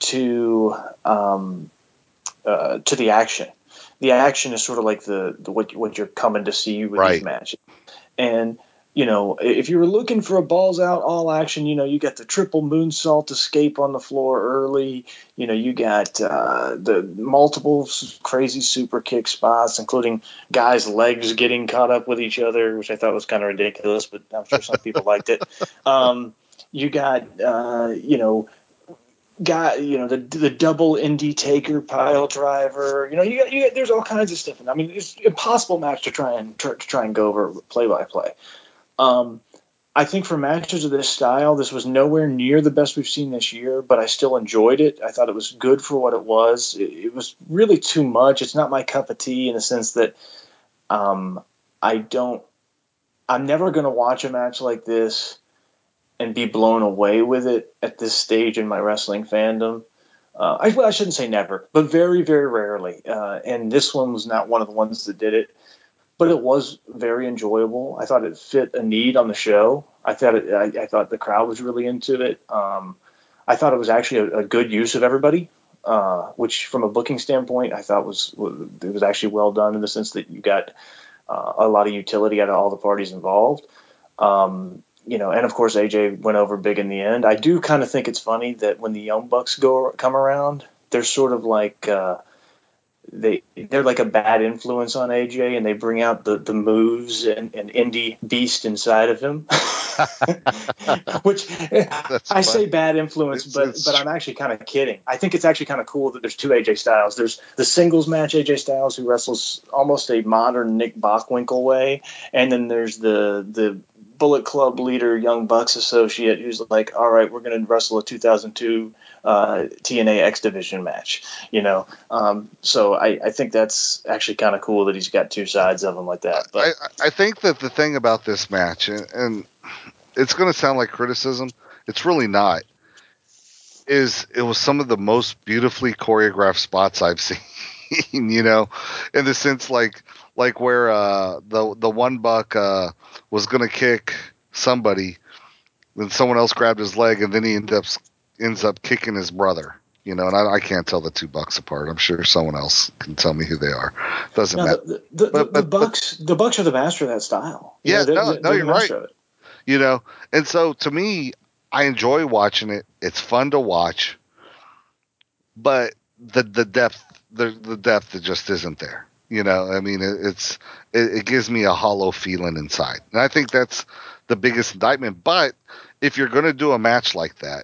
to um, uh, to the action. The action is sort of like the, the what, what you're coming to see with right. these matches. And you know, if you were looking for a balls out all action, you know, you got the triple moonsault escape on the floor early. You know, you got uh, the multiple crazy super kick spots, including guys' legs getting caught up with each other, which I thought was kind of ridiculous, but I'm sure some people liked it. Um, you got, uh, you know, guy, you know, the the double indie taker pile driver. You know, you got, you got there's all kinds of stuff. I mean, it's an impossible match to try and try, to try and go over play by play. Um, I think for matches of this style, this was nowhere near the best we've seen this year, but I still enjoyed it. I thought it was good for what it was. It, it was really too much. It's not my cup of tea in the sense that um, I don't – I'm never going to watch a match like this and be blown away with it at this stage in my wrestling fandom. Uh, I, well, I shouldn't say never, but very, very rarely. Uh, and this one was not one of the ones that did it. But it was very enjoyable. I thought it fit a need on the show. I thought it, I, I thought the crowd was really into it. Um, I thought it was actually a, a good use of everybody, uh, which from a booking standpoint, I thought was it was actually well done in the sense that you got uh, a lot of utility out of all the parties involved. Um, you know, and of course A J went over big in the end. I do kind of think it's funny that when the Young Bucks go come around, they're sort of like uh, they they're like a bad influence on A J, and they bring out the, the moves and, and indie beast inside of him. Which That's I fun. say bad influence, It's- but it's but I'm actually kind of kidding. I think it's actually kind of cool that there's two A J Styles. There's the singles match A J Styles, who wrestles almost a modern Nick Bockwinkel way, and then there's the the Bullet Club leader, Young Bucks associate, who's like, all right, we're going to wrestle a two thousand two uh, T N A X Division match, you know. Um, so I, I think that's actually kind of cool that he's got two sides of him like that. But I, I think that the thing about this match, and, and it's going to sound like criticism, it's really not, is it was some of the most beautifully choreographed spots I've seen, you know, in the sense like like where uh, the the one buck uh, was going to kick somebody, then someone else grabbed his leg, and then he ends up ends up kicking his brother. You know, and I, I can't tell the two bucks apart. I'm sure someone else can tell me who they are. Doesn't no, matter. the, the, But- the, but- the Bucks the Bucks are the master of that style. You Yeah, know, they're, no, they're no, the you're master right. of it. You know, and so to me, I enjoy watching it. It's fun to watch, but the the depth the the depth that just isn't there. You know, I mean, it, it's it, it gives me a hollow feeling inside, and I think that's the biggest indictment. But if you're going to do a match like that,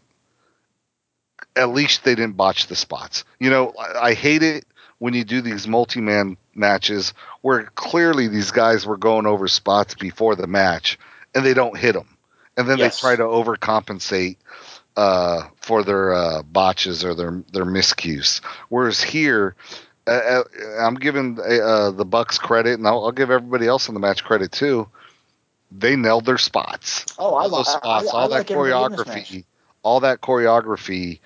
at least they didn't botch the spots. You know, I, I hate it when you do these multi-man matches where clearly these guys were going over spots before the match and they don't hit them, and then Yes. they try to overcompensate uh, for their uh, botches or their their miscues. Whereas here, uh, uh, I'm giving uh, the Bucks credit, and I'll, I'll give everybody else in the match credit too. They nailed their spots. Oh, I, all those I, spots, I, I all that like everybody in this match. choreography, all that choreography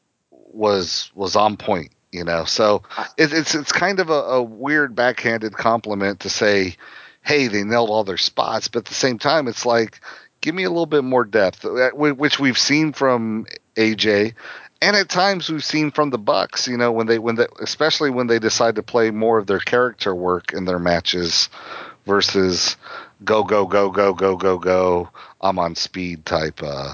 was was on point. You know, so it, it's it's kind of a, a weird backhanded compliment to say, "Hey, they nailed all their spots," but at the same time, it's like, give me a little bit more depth, which we've seen from A J, and at times we've seen from the Bucks. You know, when they when they especially when they decide to play more of their character work in their matches versus go go go go go go go I'm on speed type uh,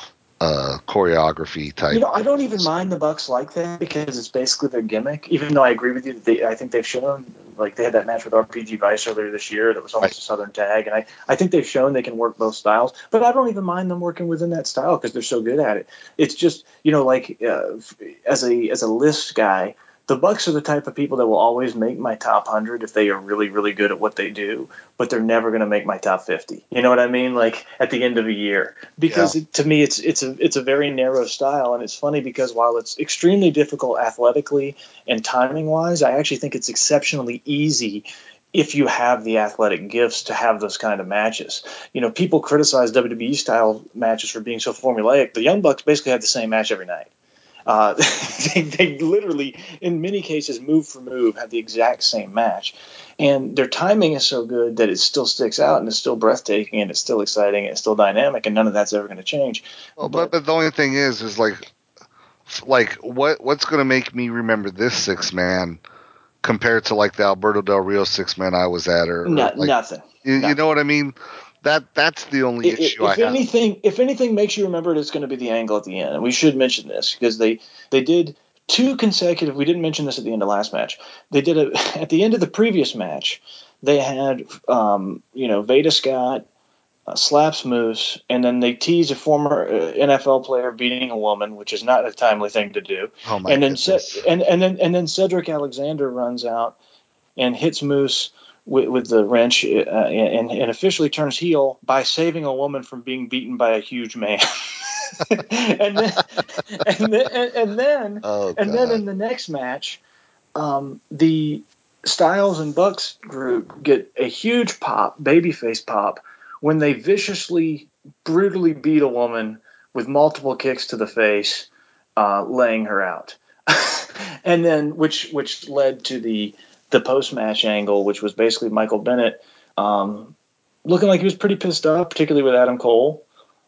uh, choreography type. You know, I don't even mind the Bucks like that because it's basically their gimmick. Even though I agree with you, that they, I think they've shown, like they had that match with R P G Vice earlier this year that was almost Right. a Southern tag, and I, I think they've shown they can work both styles. But I don't even mind them working within that style because they're so good at it. It's just, you know, like uh, as a as a list guy, the Bucks are the type of people that will always make my top one hundred if they are really, really good at what they do, but they're never going to make my top fifty. You know what I mean? Like at the end of a year, because Yeah. it, to me, it's it's a it's a very narrow style, and it's funny because while it's extremely difficult athletically and timing wise, I actually think it's exceptionally easy if you have the athletic gifts to have those kind of matches. You know, people criticize W W E style matches for being so formulaic. The Young Bucks basically have the same match every night. Uh, they, they literally, in many cases, move for move, have the exact same match. And their timing is so good that it still sticks out and it's still breathtaking and it's still exciting and it's still dynamic, and none of that's ever going to change. Well, but, but the only thing is, is like, like what what's going to make me remember this six man compared to like the Alberto Del Rio six man I was at, or, or No, like, nothing. you, you nothing. know what I mean? That that's the only If, issue if I have. anything, if anything makes you remember it, it's going to be the angle at the end. And we should mention this because they they did two consecutive. We didn't mention this at the end of last match. They did a at the end of the previous match. They had um, you know Veda Scott uh, slaps Moose, and then they tease a former uh, N F L player beating a woman, which is not a timely thing to do. Oh my and then goodness! Ce- and and then and then Cedric Alexander runs out and hits Moose with, with the wrench, uh, and, and officially turns heel by saving a woman from being beaten by a huge man. and then, and then, and then, Oh, and then God. in the next match, um, the Styles and Bucks group get a huge pop, babyface pop, when they viciously, brutally beat a woman with multiple kicks to the face, uh, laying her out. And then, which which led to the the post match angle, which was basically Michael Bennett um, looking like he was pretty pissed off, particularly with Adam Cole,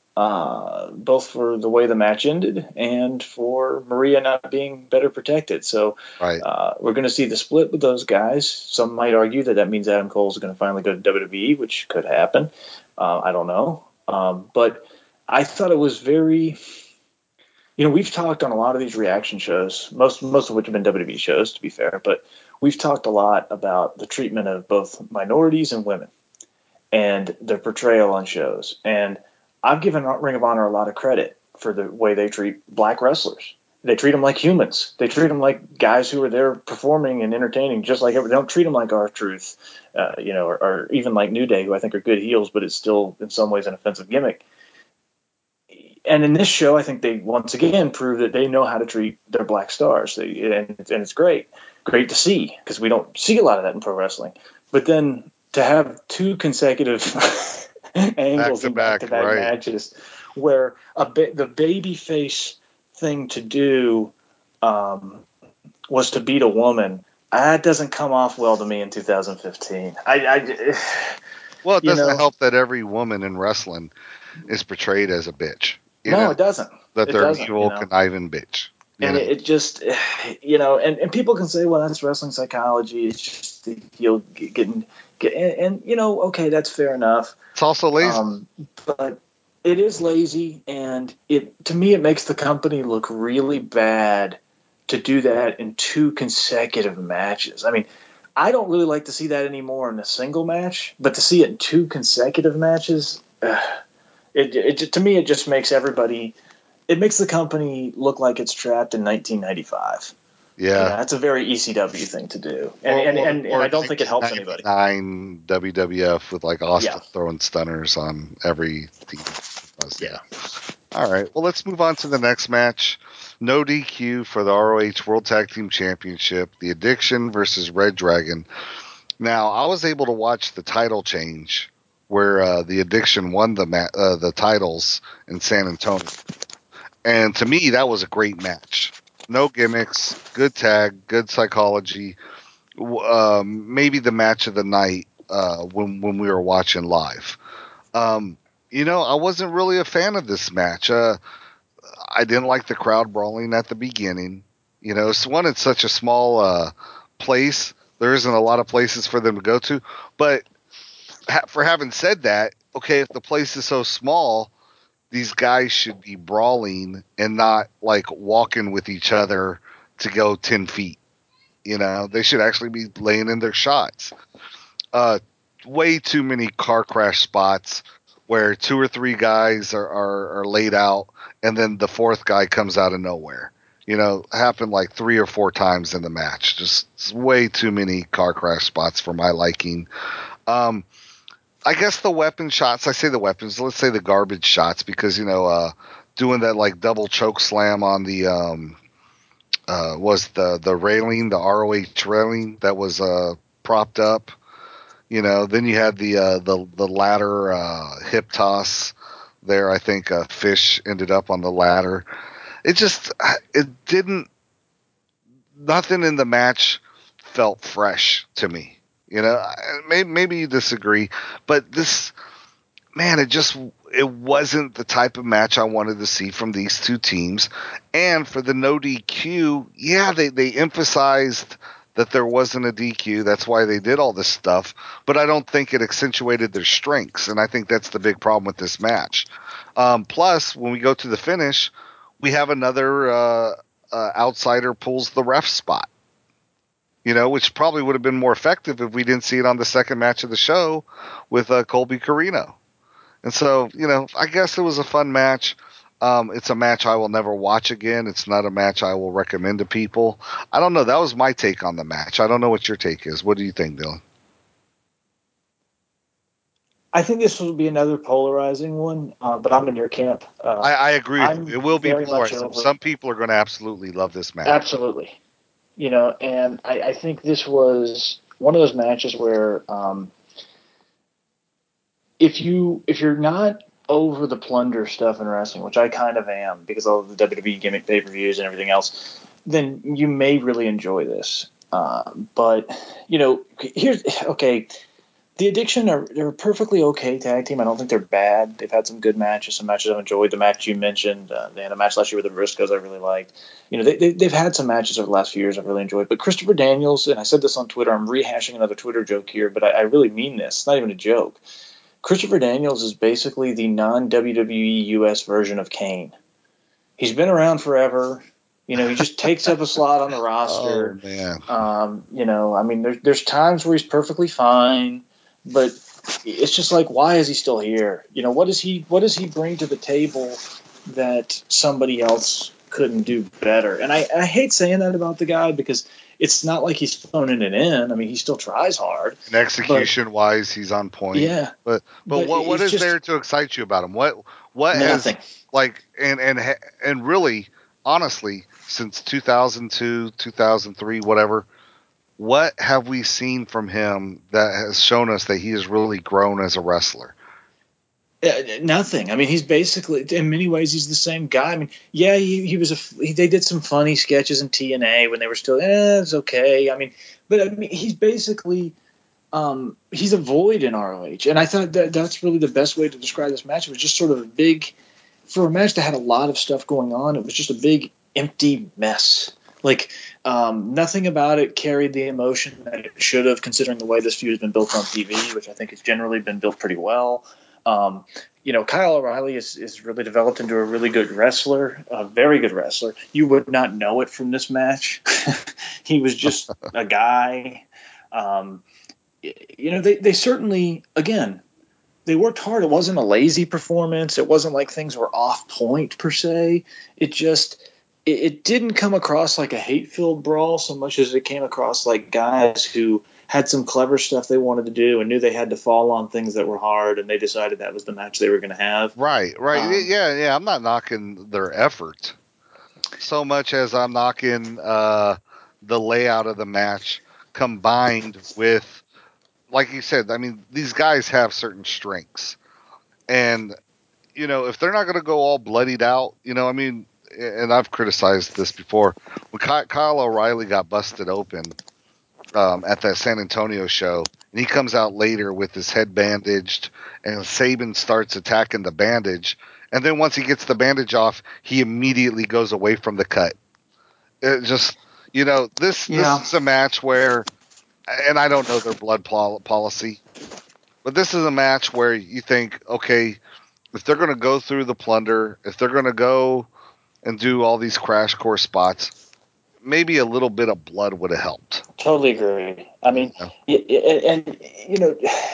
uh, both for the way the match ended and for Maria not being better protected. So Right. uh, we're going to see the split with those guys. Some might argue that that means Adam Cole is going to finally go to W W E, which could happen. Uh, I don't know. Um, but I thought it was very, you know, we've talked on a lot of these reaction shows, most most of which have been W W E shows, to be fair, but we've talked a lot about the treatment of both minorities and women and their portrayal on shows. And I've given Ring of Honor a lot of credit for the way they treat black wrestlers. They treat them like humans. They treat them like guys who are there performing and entertaining, just like every, they don't treat them like R-Truth, uh, you know, or, or even like New Day, who I think are good heels, but it's still in some ways an offensive gimmick. And in this show, I think they once again prove that they know how to treat their black stars, they, and, and it's great, great to see, because we don't see a lot of that in pro wrestling. But then to have two consecutive angles in back-to-back right. matches where a ba- the baby face thing to do um, was to beat a woman, that doesn't come off well to me in two thousand fifteen. I, I well, it doesn't know, help that every woman in wrestling is portrayed as a bitch. You no, know, it doesn't. That it they're doesn't, evil, you know? conniving bitch. And it, it just, you know, and, and people can say, well, that's wrestling psychology. It's just the heel getting, get, and, and, you know, okay, that's fair enough. It's also lazy. Um, but it is lazy, and it to me, it makes the company look really bad to do that in two consecutive matches. I mean, I don't really like to see that anymore in a single match, but to see it in two consecutive matches, uh, it, it to me, it just makes everybody... It makes the company look like it's trapped in nineteen ninety-five. Yeah. You know, that's a very E C W thing to do. And or, and, and, and I don't think it helps anybody. Nine W W F with like Austin yeah. throwing stunners on every team. Yeah. All right. Well, let's move on to the next match. No D Q for the R O H World Tag Team Championship. The Addiction versus Red Dragon. Now, I was able to watch the title change where uh, the Addiction won the ma- uh, the titles in San Antonio. And to me, that was a great match. No gimmicks, good tag, good psychology. Um, maybe the match of the night uh, when when we were watching live. Um, you know, I wasn't really a fan of this match. Uh, I didn't like the crowd brawling at the beginning. You know, it's one, it's such a small uh, place. There isn't a lot of places for them to go to. But ha- for having said that, okay, if the place is so small, these guys should be brawling and not like walking with each other to go ten feet. You know, they should actually be laying in their shots. Uh, way too many car crash spots where two or three guys are, are, are laid out and then the fourth guy comes out of nowhere. You know, happened like three or four times in the match. Just way too many car crash spots for my liking. Um, I guess the weapon shots, I say the weapons, let's say the garbage shots, because, you know, uh, doing that like double choke slam on the, um, uh, was the, the railing, the R O H railing that was, uh, propped up, you know, then you had the, uh, the, the ladder, uh, hip toss there. I think, uh, Fish ended up on the ladder. It just, it didn't, nothing in the match felt fresh to me. You know, maybe, maybe you disagree, but this, man, it just, it wasn't the type of match I wanted to see from these two teams. And for the no D Q, yeah, they, they emphasized that there wasn't a D Q. That's why they did all this stuff. But I don't think it accentuated their strengths. And I think that's the big problem with this match. Um, plus, when we go to the finish, we have another uh, uh, outsider pulls the ref spot. You know, which probably would have been more effective if we didn't see it on the second match of the show with uh, Colby Corino. And so, you know, I guess it was a fun match. Um, it's a match I will never watch again. It's not a match I will recommend to people. I don't know. That was my take on the match. I don't know what your take is. What do you think, Dylan? I think this will be another polarizing one, uh, but I'm in your camp. Uh, I, I agree. I'm it will be very much polarizing. over. Some people are going to absolutely love this match. Absolutely. You know, and I, I think this was one of those matches where um, if you if you're not over the plunder stuff in wrestling, which I kind of am because of all the W W E gimmick pay-per-views and everything else, then you may really enjoy this. Uh, but you know, here's okay. The Addiction are they're a perfectly okay tag team. I don't think they're bad. They've had some good matches, some matches I've enjoyed. The match you mentioned, uh, they had a match last year with the Briscoes I really liked. You know, they, they, they've had some matches over the last few years I've really enjoyed. But Christopher Daniels, and I said this on Twitter, I'm rehashing another Twitter joke here, but I, I really mean this. It's not even a joke. Christopher Daniels is basically the non-W W E U S version of Kane. He's been around forever. You know, he just takes up a slot on the roster. Oh, man. Um, you know, I mean, there's there's times where he's perfectly fine, but it's just like, why is he still here? You know, what does he what does he bring to the table that somebody else couldn't do better? And I, I hate saying that about the guy because it's not like he's phoning it in. I mean, he still tries hard. And execution wise, he's on point. Yeah. But but, But what what is just, there to excite you about him? What what nothing. has like and and and really honestly since two thousand two, two thousand three, whatever, what have we seen from him that has shown us that he has really grown as a wrestler? Uh, nothing. I mean, he's basically, in many ways, he's the same guy. I mean, yeah, he, he was a. He, they did some funny sketches in T N A when they were still. Eh, it's okay. I mean, but I mean, he's basically, um, he's a void in R O H, and I thought that that's really the best way to describe this match. It was just sort of a big, for a match that had a lot of stuff going on. It was just a big empty mess. Like um, nothing about it carried the emotion that it should have, considering the way this feud has been built on T V, which I think has generally been built pretty well. Um, you know, Kyle O'Reilly is, is really developed into a really good wrestler, a very good wrestler. You would not know it from this match. He was just a guy. Um, you know, they, they certainly, again, they worked hard. It wasn't a lazy performance. It wasn't like things were off point per se. It just, it, it didn't come across like a hate-filled brawl so much as it came across like guys who had some clever stuff they wanted to do and knew they had to fall on things that were hard, and they decided that was the match they were going to have. Right, right. Um, yeah, yeah. I'm not knocking their effort so much as I'm knocking uh, the layout of the match combined with, like you said, I mean, these guys have certain strengths. And, you know, if they're not going to go all bloodied out, you know, I mean, and I've criticized this before, when Kyle O'Reilly got busted open um, at that San Antonio show, and he comes out later with his head bandaged, and Sabin starts attacking the bandage, and then once he gets the bandage off, he immediately goes away from the cut. It just, you know, this Yeah. this is a match where, and I don't know their blood pol- policy, but this is a match where you think, okay, if they're going to go through the plunder, if they're going to go and do all these crash course spots, maybe a little bit of blood would have helped. Totally agree. I mean, Yeah. and, and, you know,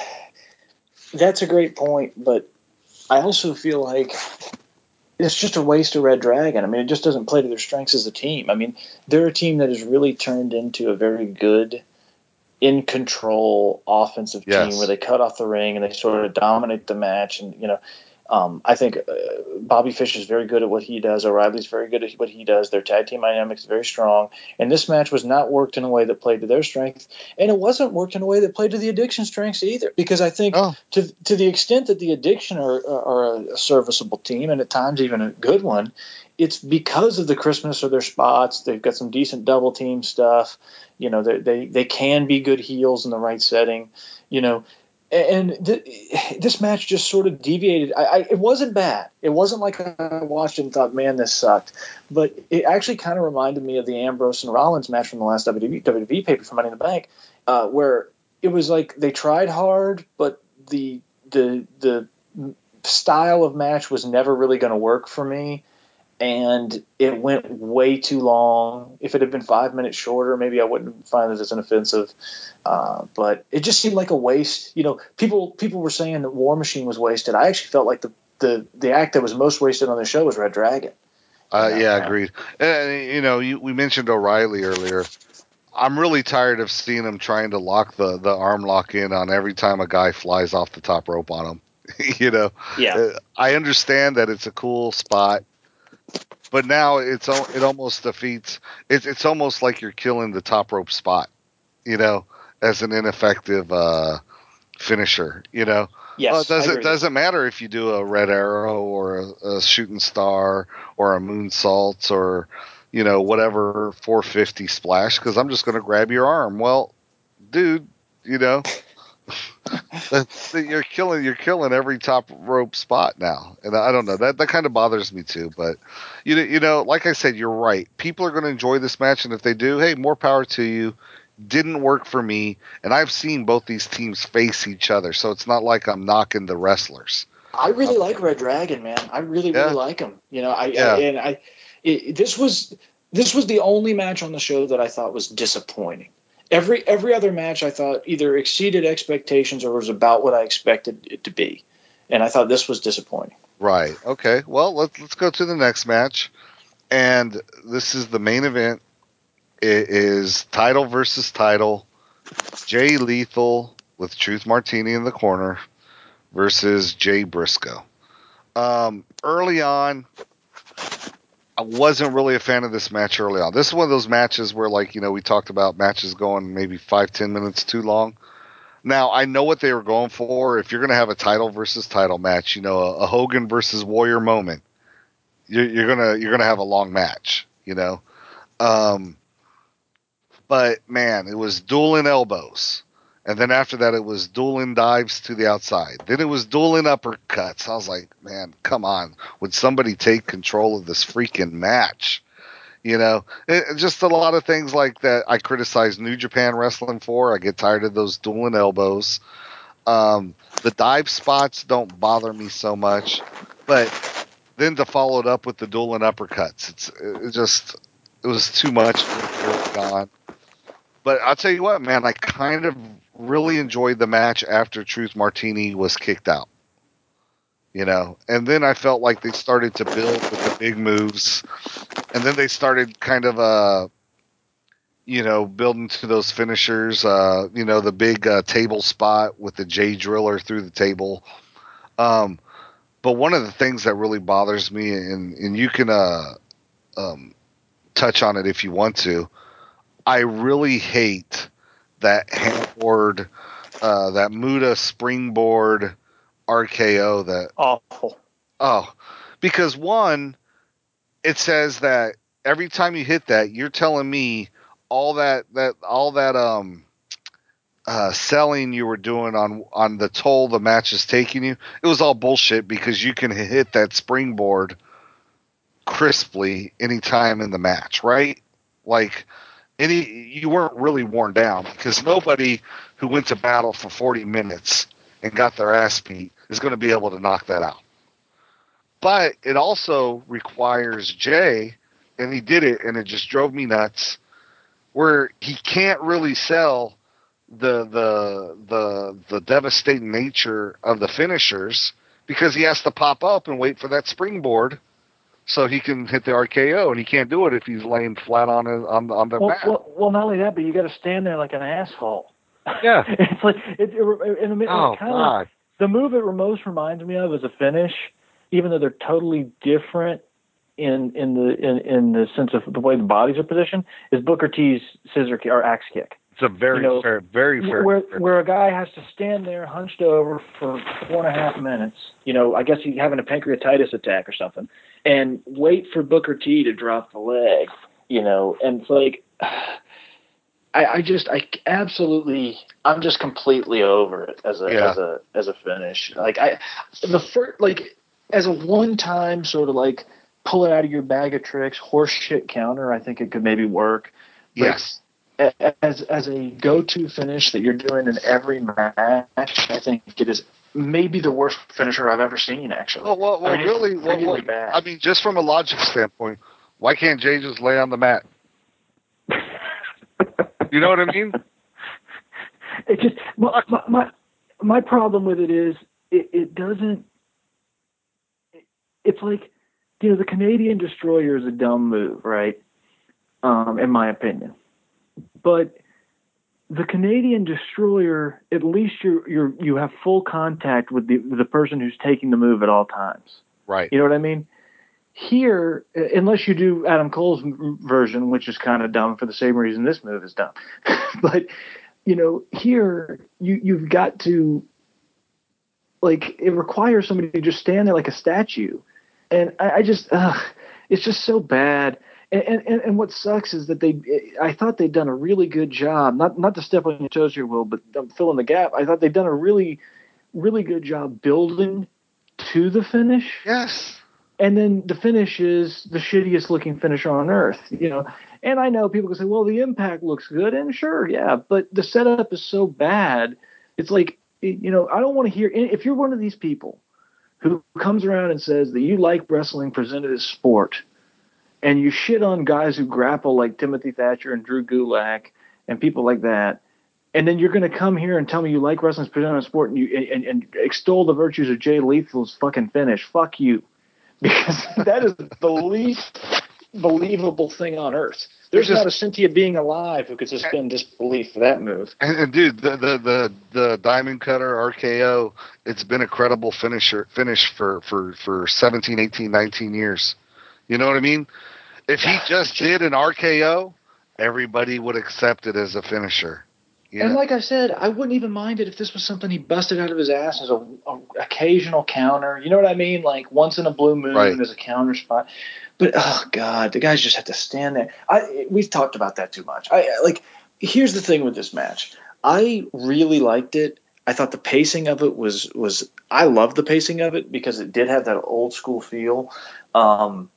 that's a great point, but I also feel like it's just a waste of Red Dragon. I mean, it just doesn't play to their strengths as a team. I mean, they're a team that has really turned into a very good, in control offensive Yes. team where they cut off the ring and they sort of dominate the match. And, you know, um, I think uh, Bobby Fish is very good at what he does. O'Reilly's very good at what he does. Their tag team dynamic is very strong. And this match was not worked in a way that played to their strength. And it wasn't worked in a way that played to the Addiction strengths either. Because I think Oh. to to the extent that the Addiction are, are a serviceable team, and at times even a good one, it's because of the crispness of their spots. They've got some decent double team stuff. You know, they they, they can be good heels in the right setting. You know, and th- this match just sort of deviated. I, I it wasn't bad. It wasn't like I watched it and thought, man, this sucked. But it actually kind of reminded me of the Ambrose and Rollins match from the last W W E, W W E paper for Money in the Bank, uh, where it was like they tried hard, but the the the style of match was never really going to work for me. And it went way too long. If it had been five minutes shorter, maybe I wouldn't find it as an offensive. Uh, but it just seemed like a waste. You know, people people were saying that War Machine was wasted. I actually felt like the the, the act that was most wasted on the show was Red Dragon. Uh, You know? yeah, agreed. And, you know, you, we mentioned O'Reilly earlier. I'm really tired of seeing him trying to lock the, the arm lock in on every time a guy flies off the top rope on him. you know, Yeah. uh, I understand that it's a cool spot. But now it's it almost defeats. It's it's almost like you're killing the top rope spot, you know, as an ineffective uh, finisher. You know, Yes, well, it doesn't I agree. doesn't matter if you do a red arrow or a, a shooting star or a moonsault or you know whatever four fifty splash because I'm just going to grab your arm. Well, dude, you know. that, that you're killing you're killing every top rope spot now, and I don't know, that that kind of bothers me too. But you know, you know, like I said, you're right. People are going to enjoy this match, and if they do, hey, more power to you. didn't work for me. And I've seen both these teams face each other, so it's not like I'm knocking the wrestlers. I really um, like Red Dragon, man. I really, yeah. really like him. You know, I, yeah. I and I it, this was this was the only match on the show that I thought was disappointing. Every every other match I thought either exceeded expectations or was about what I expected it to be, and I thought this was disappointing. Right. Okay. Well, let's let's go to the next match, and this is the main event. It is title versus title. Jay Lethal with Truth Martini in the corner versus Jay Briscoe. Um, early on, I wasn't really a fan of this match early on. This is one of those matches where, like, you know, we talked about matches going maybe five, ten minutes too long. Now, I know what they were going for. If you're going to have a title versus title match, you know, a, a Hogan versus Warrior moment, you're, you're gonna you're gonna have a long match, you know. Um, but man, it was dueling elbows. And then after that, it was dueling dives to the outside. Then it was dueling uppercuts. I was like, man, come on. Would somebody take control of this freaking match? You know, it, just a lot of things like that I criticize New Japan Wrestling for. I get tired of those dueling elbows. Um, the dive spots don't bother me so much. But then to follow it up with the dueling uppercuts, it's it just, it was too much. Gone. But I'll tell you what, man, I kind of really enjoyed the match after Truth Martini was kicked out. You know, and then I felt like they started to build with the big moves, and then they started kind of, uh, you know, building to those finishers. Uh, you know, the big uh, table spot with the J Driller through the table. Um, but one of the things that really bothers me, and and you can uh, um, touch on it if you want to. I really hate that handboard, uh, that Muda springboard R K O. That awful. Oh, because one, it says that every time you hit that, you're telling me all that that all that um uh, selling you were doing on on the toll the match is taking you. It was all bullshit because you can hit that springboard crisply anytime in the match, right? Like. Any, you weren't really worn down because nobody who went to battle for forty minutes and got their ass beat is going to be able to knock that out. But it also requires Jay, and he did it, and it just drove me nuts, where he can't really sell the the the the devastating nature of the finishers because he has to pop up and wait for that springboard. So he can hit the R K O, and he can't do it if he's laying flat on his, on on the well, mat. Well, well, not only that, but you got to stand there like an asshole. Yeah, it's like it. it, it, it oh kind God! Of, the move it most reminds me of is a finish, even though they're totally different in in the in, in the sense of the way the bodies are positioned. Is Booker T's scissor kick or axe kick? It's a very you know, fair, very fair. Where where a guy has to stand there hunched over for four and a half minutes. You know, I guess he's having a pancreatitis attack or something. And wait for Booker T to drop the leg, you know, and it's like, I, I just, I absolutely, I'm just completely over it as a, yeah. as a, as a finish. Like I, the first, like as a one-time sort of like pull it out of your bag of tricks, horse shit counter, I think it could maybe work. But yes. As as a go-to finish that you're doing in every match, I think it is maybe the worst finisher I've ever seen, actually. Well, well, well I mean, really, really well, bad. I mean, just from a logic standpoint, why can't Jay just lay on the mat? You know what I mean? It just well, my, my my problem with it is it, it doesn't. It, it's like, you know, the Canadian Destroyer is a dumb move, right? Um, in my opinion, but the Canadian Destroyer, at least you you you have full contact with the the person who's taking the move at all times. Right. You know what I mean? Here, unless you do Adam Cole's version, which is kind of dumb for the same reason this move is dumb, but you know, here you you've got to, like, it requires somebody to just stand there like a statue, and I, I just ugh, it's just so bad. And, and and what sucks is that they, I thought they'd done a really good job. Not not to step on your toes here, Will, but I'm filling the gap. I thought they'd done a really, really good job building to the finish. Yes. And then the finish is the shittiest looking finisher on earth, you know. And I know people can say, well, the impact looks good. And sure, yeah, but the setup is so bad. It's like, you know, I don't want to hear, if you're one of these people who comes around and says that you like wrestling presented as sport, and you shit on guys who grapple like Timothy Thatcher and Drew Gulak and people like that, and then you're going to come here and tell me you like wrestling presented as sport and you and, and extol the virtues of Jay Lethal's fucking finish. Fuck you. Because that is the least believable thing on earth. There's just not a Cynthia being alive who could suspend disbelief for that move. And, and dude, the, the the the Diamond Cutter R K O, it's been a credible finisher finish for, for, for seventeen, eighteen, nineteen years. You know what I mean? If he just did an R K O, everybody would accept it as a finisher. You and know? like I said, I wouldn't even mind it if this was something he busted out of his ass as a, a occasional counter. You know what I mean? Like once in a blue moon right. as a counter spot. But oh god, the guys just have to stand there. I we've talked about that too much. I like. Here's the thing with this match. I really liked it. I thought the pacing of it was was. I loved the pacing of it because it did have that old school feel. Um,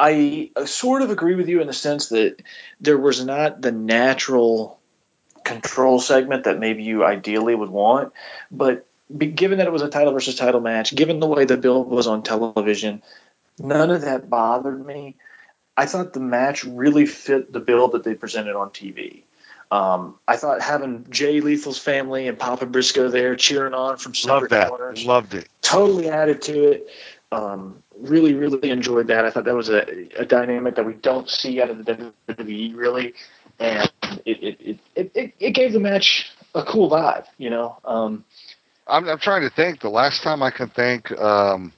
I sort of agree with you in the sense that there was not the natural control segment that maybe you ideally would want, but be, given that it was a title versus title match, given the way the build was on television, none of that bothered me. I thought the match really fit the build that they presented on T V. Um, I thought having Jay Lethal's family and Papa Briscoe there cheering on from separate Loved that. corners, Loved it. Totally added to it. Um, really, really enjoyed that. I thought that was a, a dynamic that we don't see out of the W W E really, and it it, it, it, it gave the match a cool vibe. You know, um, I'm I'm trying to think. The last time I can think. Um,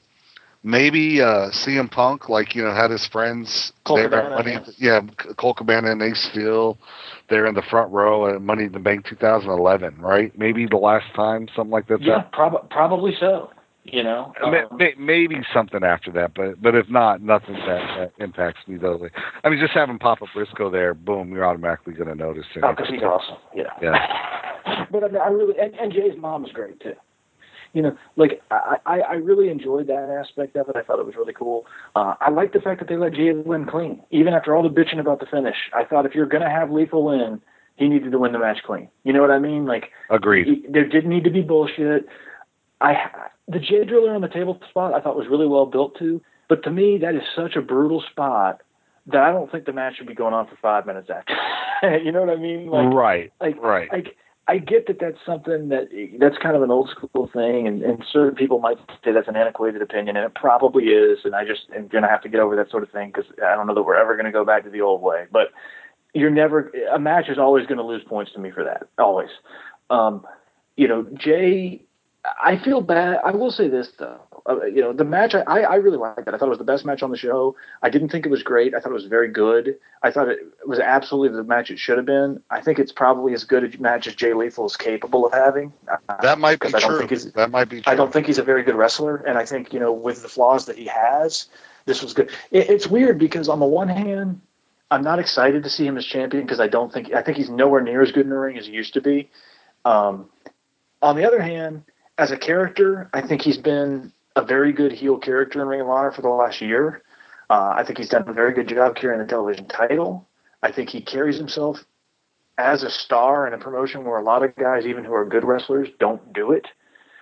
Maybe uh, C M Punk, like, you know, had his friends Cole there. Cabana, Money, yeah, Cole Cabana and Ace Steel. They're in the front row at Money in the Bank twenty eleven, right? Maybe the last time, something like that. Yeah, prob- probably so. You know, um, maybe something after that, but but if not, nothing that, that impacts me totally. I mean, just having Papa Briscoe there, boom, you're automatically going to notice it. Oh, because he's awesome. Yeah. Yeah. But I, mean, I really, and, and Jay's mom is great too. You know, like I, I, I really enjoyed that aspect of it. I thought it was really cool. Uh, I like the fact that they let Jay win clean, even after all the bitching about the finish. I thought if you're going to have Lethal win, he needed to win the match clean. You know what I mean? Like, agreed. He, there didn't need to be bullshit. I the Jay Driller on the table spot I thought was really well built too, but to me that is such a brutal spot that I don't think the match should be going on for five minutes after. You know what I mean? Like, right. Like, right. Like. I get that that's something that that's kind of an old school thing, and, and certain people might say that's an antiquated opinion, and it probably is. And I just am going to have to get over that sort of thing because I don't know that we're ever going to go back to the old way. But you're never a match is always going to lose points to me for that. Always. Um, you know, Jay. I feel bad. I will say this though. Uh, you know, the match I, I really liked it. I thought it was the best match on the show. I didn't think it was great. I thought it was very good. I thought it was absolutely the match it should have been. I think it's probably as good a match as Jay Lethal is capable of having. Uh, that might be I don't true. Think he's, that might be true. I don't think he's a very good wrestler, and I think, you know, with the flaws that he has, this was good. It, it's weird because on the one hand, I'm not excited to see him as champion because I don't think I think he's nowhere near as good in the ring as he used to be. Um, on the other hand, as a character, I think he's been a very good heel character in Ring of Honor for the last year. Uh, I think he's done a very good job carrying the television title. I think he carries himself as a star in a promotion where a lot of guys, even who are good wrestlers, don't do it.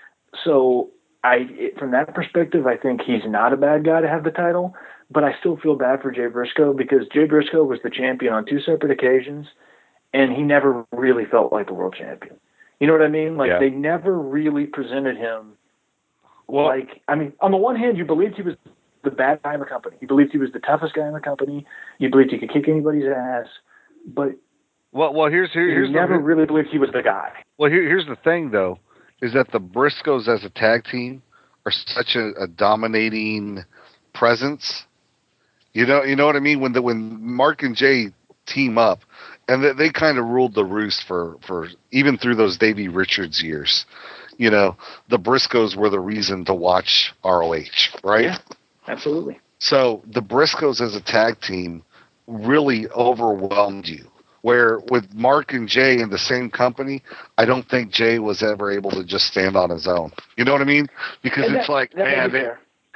So I, it, from that perspective, I think he's not a bad guy to have the title, but I still feel bad for Jay Briscoe because Jay Briscoe was the champion on two separate occasions, and he never really felt like the world champion. You know what I mean? Like, yeah. They never really presented him well, like, I mean, on the one hand, you believed he was the bad guy in the company. You believed he was the toughest guy in the company. You believed he could kick anybody's ass. But well, well here's, here, here's you never the, really believed he was the guy. Well, here, here's the thing, though, is that the Briscoes as a tag team are such a, a dominating presence. You know, you know what I mean? When the when Mark and Jay team up, and they, they kind of ruled the roost for, for even through those Davey Richards years. You know, the Briscoes were the reason to watch R O H, right? Yeah, absolutely. So the Briscoes as a tag team really overwhelmed you. Where with Mark and Jay in the same company, I don't think Jay was ever able to just stand on his own. You know what I mean? Because and it's that, like, that man, may be they, fair.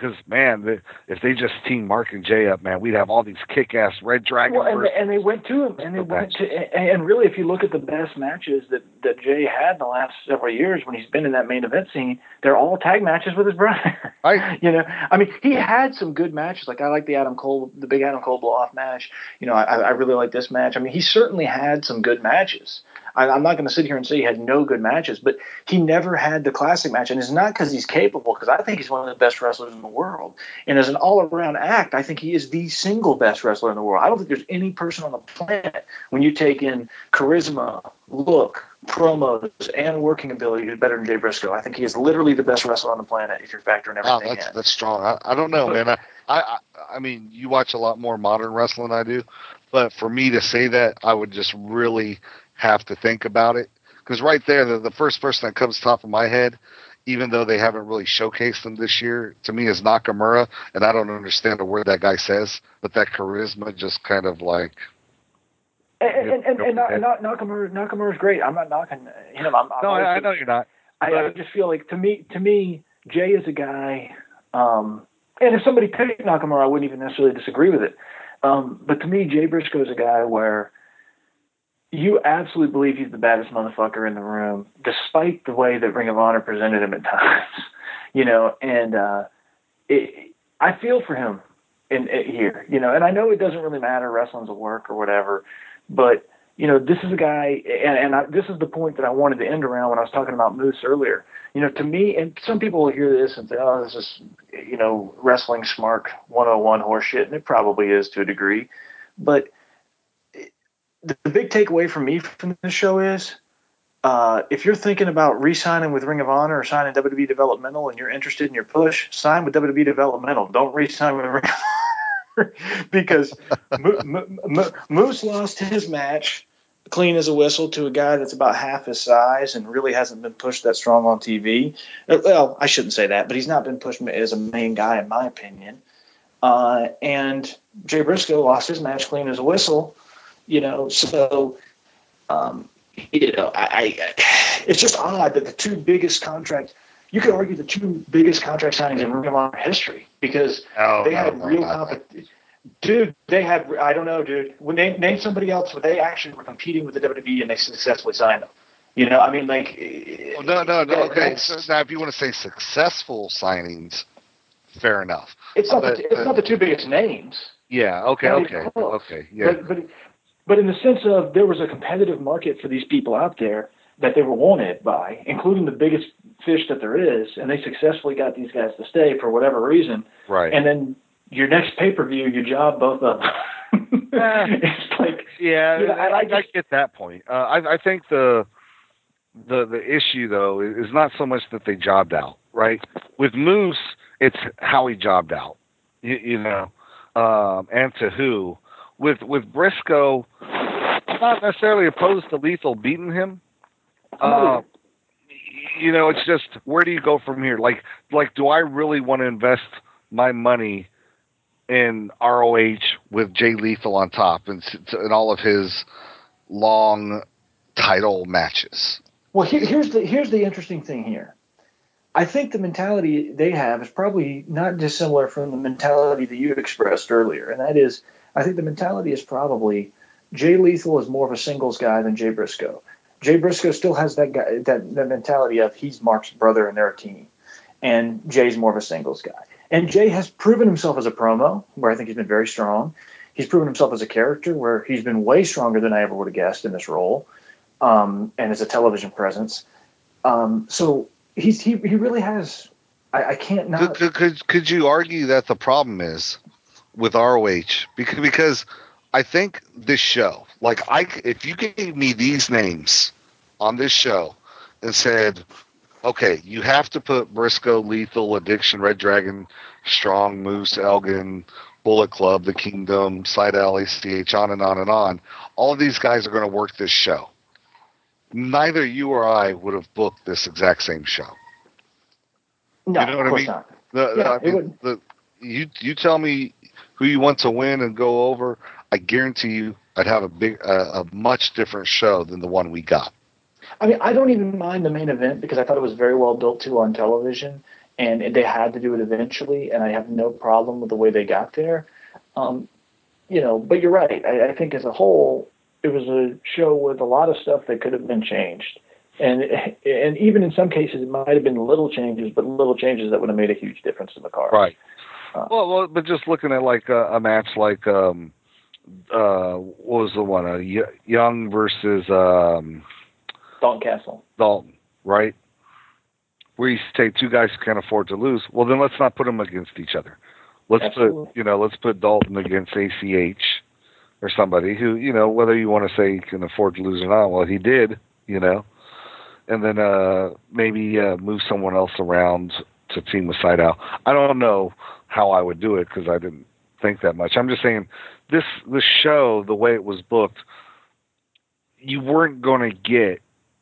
because man, the, if they just teamed Mark and Jay up, man, we'd have all these kick-ass Red Dragon. Well, and, they, and they went to him, and they went to, and, and really, if you look at the best matches that that Jay had in the last several years when he's been in that main event scene, they're all tag matches with his brother. I, you know, I mean, he had some good matches. Like I like the Adam Cole, the big Adam Cole blow-off match. You know, I, I really like this match. I mean, he certainly had some good matches. I, I'm not going to sit here and say he had no good matches, but he never had the classic match, and it's not because he's capable, because I think he's one of the best wrestlers in the world. And as an all-around act, I think he is the single best wrestler in the world. I don't think there's any person on the planet, when you take in charisma, look, promos, and working ability, who's better than Jay Briscoe. I think he is literally the best wrestler on the planet if you're factoring everything wow, that's, in. That's strong. I, I don't know, man. I, I, I mean, you watch a lot more modern wrestling than I do, but for me to say that, I would just really have to think about it. Because right there, the, the first person that comes top of my head, even though they haven't really showcased him this year, to me is Nakamura, and I don't understand a word that guy says, but that charisma just kind of like... And, and, and, and, and Nakamura, Nakamura's great. I'm not knocking him. I'm, I'm no, I, I know you're not. I, I just feel like, to me, to me, Jay is a guy, um, and if somebody picked Nakamura, I wouldn't even necessarily disagree with it. Um, but to me, Jay Briscoe is a guy where you absolutely believe he's the baddest motherfucker in the room, despite the way that Ring of Honor presented him at times. You know, and uh, it, I feel for him in, in here. You know, and I know it doesn't really matter, wrestling's a work or whatever, but you know, this is a guy, and, and I, this is the point that I wanted to end around when I was talking about Moose earlier. You know, to me, and some people will hear this and say, "Oh, this is, you know, wrestling smart one oh one horseshit," and it probably is to a degree, but the big takeaway for me from this show is, uh, if you're thinking about re-signing with Ring of Honor or signing W W E Developmental and you're interested in your push, sign with W W E Developmental. Don't re-sign with Ring of Honor because Mo- Mo- Moose lost his match clean as a whistle to a guy that's about half his size and really hasn't been pushed that strong on T V. Well, I shouldn't say that, but he's not been pushed as a main guy, in my opinion. Uh, and Jay Briscoe lost his match clean as a whistle. You know, so, um, you know, I, I, it's just odd that the two biggest contracts, you could argue the two biggest contract signings in Ring of Honor history, because oh, they no, had no, real no, competition. Dude, they had, I don't know, dude. When they named somebody else, but they actually were competing with the W W E and they successfully signed them. You know, I mean, like. Well, no, no, no. Okay. So now, if you want to say successful signings, fair enough. It's not, but, the, it's uh, not the two biggest names. Yeah, okay, okay, okay. Yeah. But, but, but in the sense of there was a competitive market for these people out there that they were wanted by, including the biggest fish that there is, and they successfully got these guys to stay for whatever reason. Right. And then your next pay-per-view, you job both of them. uh, it's like, yeah, you know, I, I, I, just, I get that point. Uh, I, I think the the the issue though is not so much that they jobbed out, right? With Moose, it's how he jobbed out, you, you know, um, and to who. With with Briscoe, I'm not necessarily opposed to Lethal beating him. Uh, you know, it's just, where do you go from here? Like, like, do I really want to invest my money in R O H with Jay Lethal on top and, and all of his long title matches? Well, here, here's the here's the interesting thing here. I think the mentality they have is probably not dissimilar from the mentality that you expressed earlier, and that is, I think the mentality is probably Jay Lethal is more of a singles guy than Jay Briscoe. Jay Briscoe still has that guy, that, that mentality of he's Mark's brother and they're a team, and Jay's more of a singles guy. And Jay has proven himself as a promo, where I think he's been very strong. He's proven himself as a character, where he's been way stronger than I ever would have guessed in this role, um, and as a television presence. Um, so he's he he really has. I, I can't not. Could, could could you argue that the problem is with R O H because because I think this show, like I, if you gave me these names on this show and said, okay, you have to put Briscoe, Lethal, Addiction, Red Dragon, Strong, Moose, Elgin, Bullet Club, The Kingdom, Side Alley, C H, on and on and on. All of these guys are going to work this show. Neither you or I would have booked this exact same show. No, you know what of course I mean? not. The, yeah, I mean, it wouldn't. The, you you tell me who you want to win and go over. I guarantee you, I'd have a big, uh, a much different show than the one we got. I mean, I don't even mind the main event because I thought it was very well built too on television. and they had to do it eventually, and I have no problem with the way they got there. Um, you know, but you're right. I, I think as a whole, it was a show with a lot of stuff that could have been changed. And and even in some cases, it might have been little changes, but little changes that would have made a huge difference in the card. Right. Uh, well, well, but just looking at like a, a match like um, uh, what was the one? Uh, Young versus um, Dalton Castle. Dalton, right? Where you say two guys can't afford to lose. Well, then let's not put them against each other. Let's Absolutely. put you know let's put Dalton against A C H or somebody who you know whether you want to say he can afford to lose or not. Well, he did, you know. And then uh, maybe uh, move someone else around to team with Sydal. I don't know how I would do it because I didn't think that much. I'm just saying this this show, the way it was booked, you weren't going to get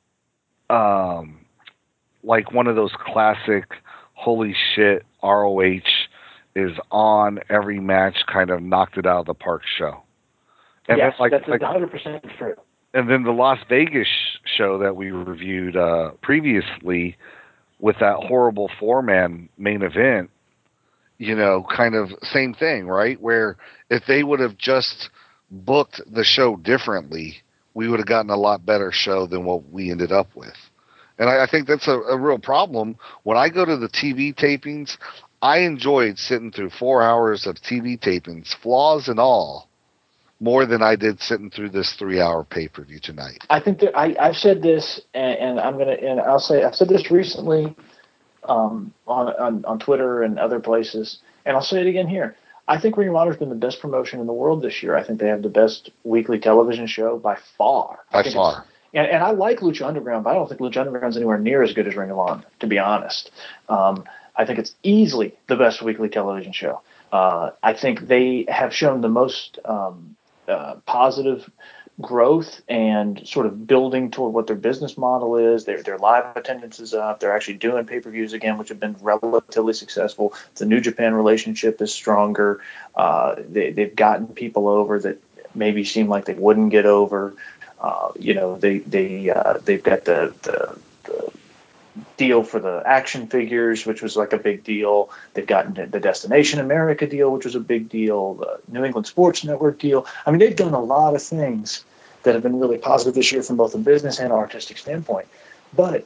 um, like one of those classic holy shit R O H is on every match kind of knocked it out of the park show. And yes, then, like, that's like, one hundred percent true. And then the Las Vegas show that we reviewed uh, previously with that horrible four-man main event, you know, kind of same thing, right? Where if they would have just booked the show differently, we would have gotten a lot better show than what we ended up with. And I, I think that's a, a real problem. When I go to the T V tapings, I enjoyed sitting through four hours of T V tapings, flaws and all, more than I did sitting through this three-hour pay-per-view tonight. I think that I, I've said this, and, and I'm gonna, and I'll say I've said this recently um, on, on on Twitter and other places, and I'll say it again here. I think Ring of Honor has been the best promotion in the world this year. I think they have the best weekly television show by far. By I think far. And, and I like Lucha Underground, but I don't think Lucha Underground is anywhere near as good as Ring of Honor, to be honest. Um, I think it's easily the best weekly television show. Uh, I think they have shown the most um, uh, positive growth and sort of building toward what their business model is. Their their live attendance is up. They're actually doing pay-per-views again, which have been relatively successful. The New Japan relationship is stronger. Uh, they, they've gotten people over that maybe seem like they wouldn't get over. Uh, you know, they they uh, they've got the, the the deal for the action figures, which was like a big deal. They've gotten the Destination America deal, which was a big deal. The New England Sports Network deal. I mean, they've done a lot of things that have been really positive this year from both a business and artistic standpoint. But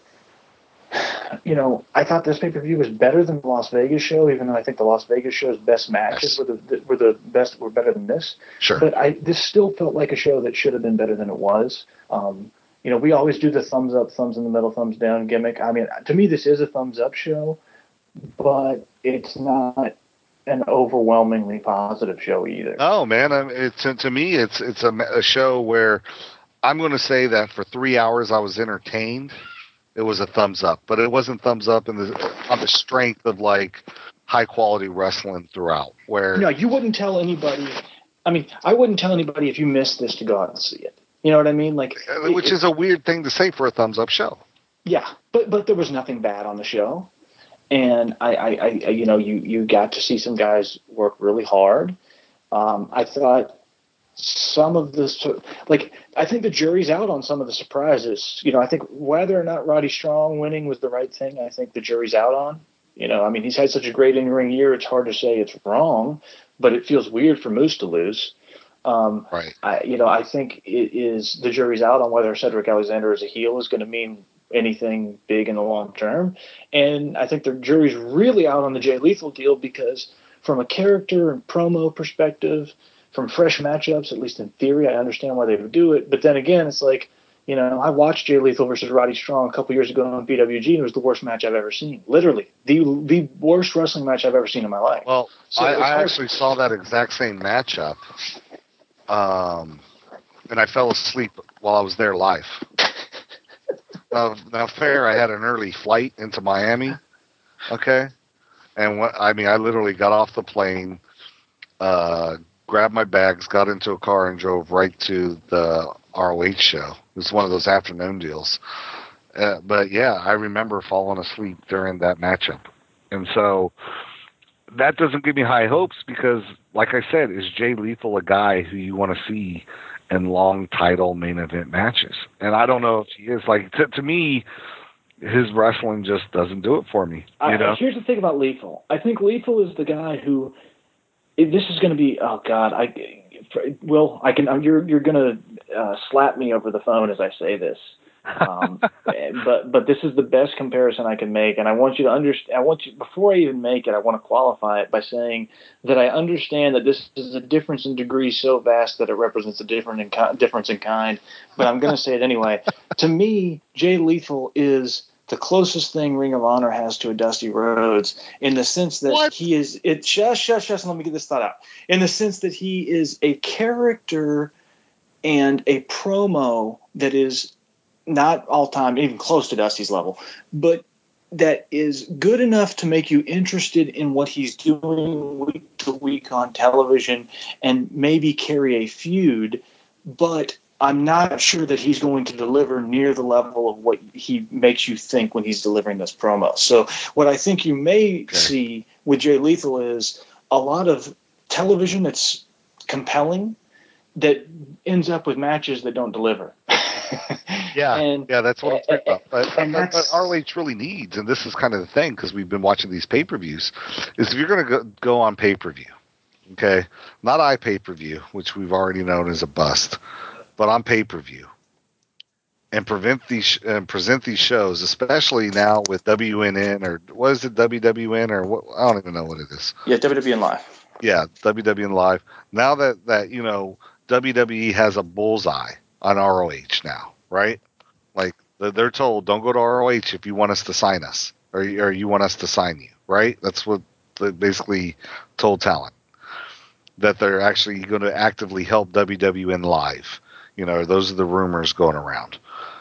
you know, I thought this pay-per-view was better than the Las Vegas show, even though I think the Las Vegas show's best matches were the were the best were better than this. Sure. But I this still felt like a show that should have been better than it was. Um, you know, we always do the thumbs up, thumbs in the middle, thumbs down gimmick. I mean, to me, this is a thumbs up show, but it's not an overwhelmingly positive show either. Oh man, I mean, it's to me, it's it's a, a show where I'm going to say that for three hours I was entertained. It was a thumbs up, but it wasn't thumbs up in the on the strength of like high quality wrestling throughout. Where no, you wouldn't tell anybody. I mean, I wouldn't tell anybody if you missed this to go out and see it. You know what I mean? Like, which it, is a weird thing to say for a thumbs up show. Yeah, but but there was nothing bad on the show, and I, I, I you know you you got to see some guys work really hard. Um, I thought some of this, like, I think the jury's out on some of the surprises. You know, I think whether or not Roddy Strong winning was the right thing, I think the jury's out on. You know, I mean, he's had such a great in-ring year, it's hard to say it's wrong, but it feels weird for Moose to lose. Um, right. I, you know, I think it is the jury's out on whether Cedric Alexander as a heel is going to mean anything big in the long term. And I think the jury's really out on the Jay Lethal deal because from a character and promo perspective, from fresh matchups, at least in theory, I understand why they would do it. But then again, it's like, you know, I watched Jay Lethal versus Roddy Strong a couple years ago on P W G, and it was the worst match I've ever seen. Literally, the the worst wrestling match I've ever seen in my life. Well, so I, I actually saw that exact same matchup, um, and I fell asleep while I was there live. uh, now, fair, I had an early flight into Miami, okay? And what I mean, I literally got off the plane, uh, grabbed my bags, got into a car, and drove right to the R O H show. It was one of those afternoon deals. Uh, but yeah, I remember falling asleep during that matchup. And so that doesn't give me high hopes because, like I said, is Jay Lethal a guy who you want to see in long title main event matches? And I don't know if he is. Like, to, to me, his wrestling just doesn't do it for me. You I, know? Here's the thing about Lethal. I think Lethal is the guy who. This is going to be. Oh God, I. Will I can. You're you're going to uh, slap me over the phone as I say this. um, but but this is the best comparison I can make, and I want you to understand. I want you before I even make it, I want to qualify it by saying that I understand that this is a difference in degree so vast that it represents a different in ki- difference in kind. But I'm going to say it anyway. To me, Jay Lethal is the closest thing Ring of Honor has to a Dusty Rhodes in the sense that What? he is. It shush shush shush. Let me get this thought out. In the sense that he is a character and a promo that is. Not all time, even close to Dusty's level, but that is good enough to make you interested in what he's doing week to week on television and maybe carry a feud, but I'm not sure that he's going to deliver near the level of what he makes you think when he's delivering those promos. So what I think you may okay. see with Jay Lethal is a lot of television that's compelling that ends up with matches that don't deliver. Yeah, and, yeah, that's what I'm talking about. But, and but, but R O H really needs, and this is kind of the thing because we've been watching these pay-per-views, is if you're going to go, go on pay-per-view, okay, not iPay-per-view, which we've already known as a bust, but on pay-per-view, and prevent these and present these shows, especially now with W N N or what is it, W W N or what? I don't even know what it is. Yeah, W W N Live. Yeah, W W N Live. Now that that you know W W E has a bullseye on R O H now, right? Like they're told, don't go to R O H if you want us to sign us, or or you want us to sign you, right? That's what they basically told talent, that they're actually going to actively help W W N Live. You know, those are the rumors going around.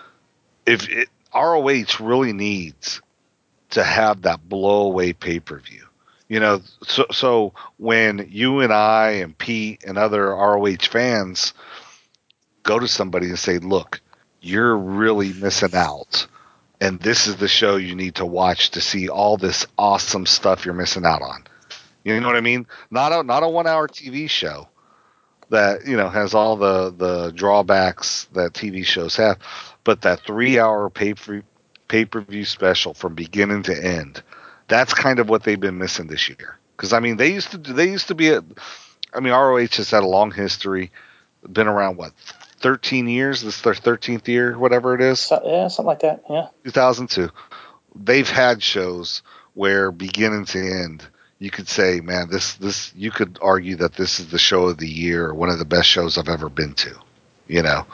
If it, R O H really needs to have that blow away pay per view, you know, so so when you and I and Pete and other R O H fans go to somebody and say, look, you're really missing out, and this is the show you need to watch to see all this awesome stuff you're missing out on. You know what I mean? Not a not a one hour T V show that, you know, has all the, the drawbacks that T V shows have, but that three hour pay per pay per view special from beginning to end. That's kind of what they've been missing this year. Because I mean, they used to they used to be a, I mean, R O H has had a long history, been around what, thirteen years? This is their thirteenth year, whatever it is. So, yeah, something like that. Yeah, two thousand two. They've had shows where beginning to end, you could say, man, this this you could argue that this is the show of the year, or one of the best shows I've ever been to, you know.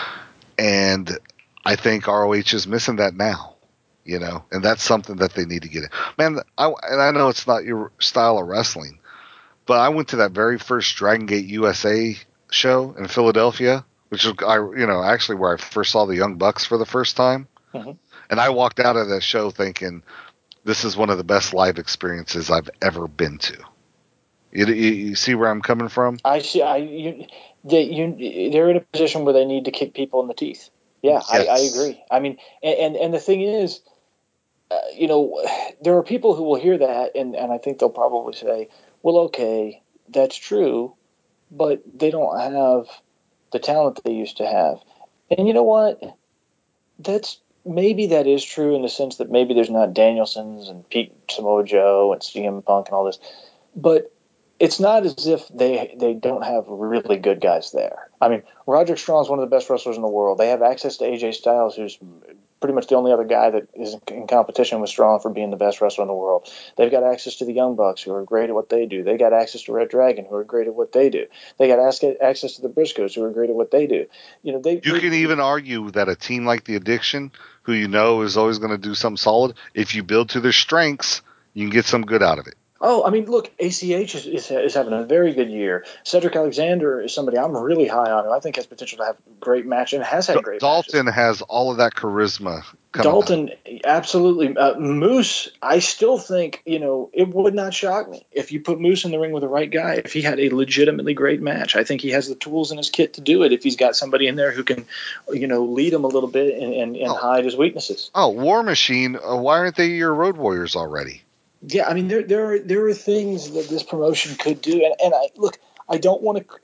And I think R O H is missing that now, you know, and that's something that they need to get in. Man, I, and I know it's not your style of wrestling, but I went to that very first Dragon Gate U S A show in Philadelphia, which is, I you know, actually where I first saw the Young Bucks for the first time. Mm-hmm. And I walked out of that show thinking, this is one of the best live experiences I've ever been to. You, you, you see where I'm coming from? I see. I you, they you they're in a position where they need to kick people in the teeth. Yeah, yes. I, I agree. I mean, and, and and the thing is, uh, you know, there are people who will hear that, and and I think they'll probably say, well, okay, that's true, but they don't have the talent that they used to have. And you know what? That's maybe that is true in the sense that maybe there's not Danielsons and Pete Samoa Joe and C M Punk and all this, but it's not as if they they don't have really good guys there. I mean, Roderick Strong is one of the best wrestlers in the world. They have access to A J Styles, who's pretty much the only other guy that is in competition with Strong for being the best wrestler in the world. They've got access to the Young Bucks, who are great at what they do. They got access to Red Dragon, who are great at what they do. They got access to the Briscoes, who are great at what they do. You know, they. You they, can even argue that a team like the Addiction, who you know is always going to do something solid, if you build to their strengths, you can get some good out of it. Oh, I mean, look, A C H is, is, is having a very good year. Cedric Alexander is somebody I'm really high on, who I think has potential to have a great match and has had great Dalton matches. has all of that charisma. Dalton, out. absolutely. Uh, Moose, I still think, you know, it would not shock me if you put Moose in the ring with the right guy, if he had a legitimately great match. I think he has the tools in his kit to do it if he's got somebody in there who can, you know, lead him a little bit and, and, and oh. hide his weaknesses. Oh, War Machine, uh, why aren't they your Road Warriors already? Yeah, I mean, there there are there are things that this promotion could do, and, and I look, I don't want to.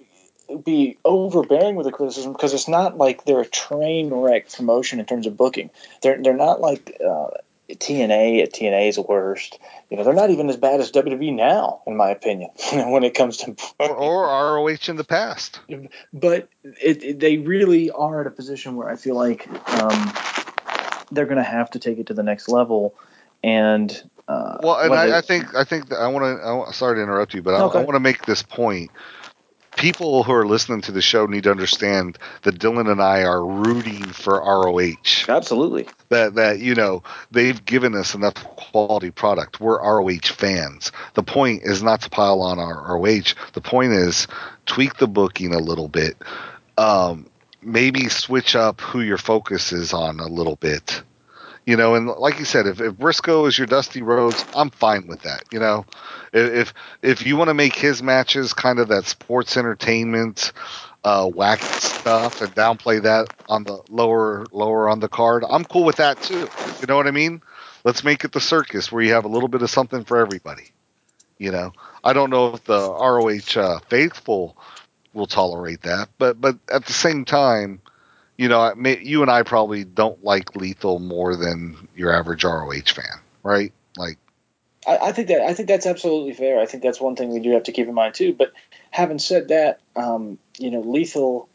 be overbearing with the criticism because it's not like they're a train wreck promotion in terms of booking. They're they're not like uh, T N A at T N A's worst. You know, they're not even as bad as W W E now, in my opinion, when it comes to or, or R O H in the past. But it, it, they really are at a position where I feel like um, they're going to have to take it to the next level. And uh, well, and whether, I, I think I think that I want to. Sorry to interrupt you, but I, okay. I want to make this point. People who are listening to the show need to understand that Dylan and I are rooting for R O H. Absolutely. That that you know they've given us enough quality product. We're R O H fans. The point is not to pile on R O H. The point is tweak the booking a little bit. Um, maybe switch up who your focus is on a little bit. You know, and like you said, if, if Briscoe is your Dusty Rhodes, I'm fine with that. You know, if if you want to make his matches kind of that sports entertainment, uh, wacky stuff, and downplay that on the lower lower on the card, I'm cool with that too. You know what I mean? Let's make it the circus where you have a little bit of something for everybody. You know, I don't know if the R O H uh, faithful will tolerate that, but but at the same time. You know, you and I probably don't like Lethal more than your average R O H fan, right? Like, I, I think that I think that's absolutely fair. I think that's one thing we do have to keep in mind too. But having said that, um, you know, Lethal.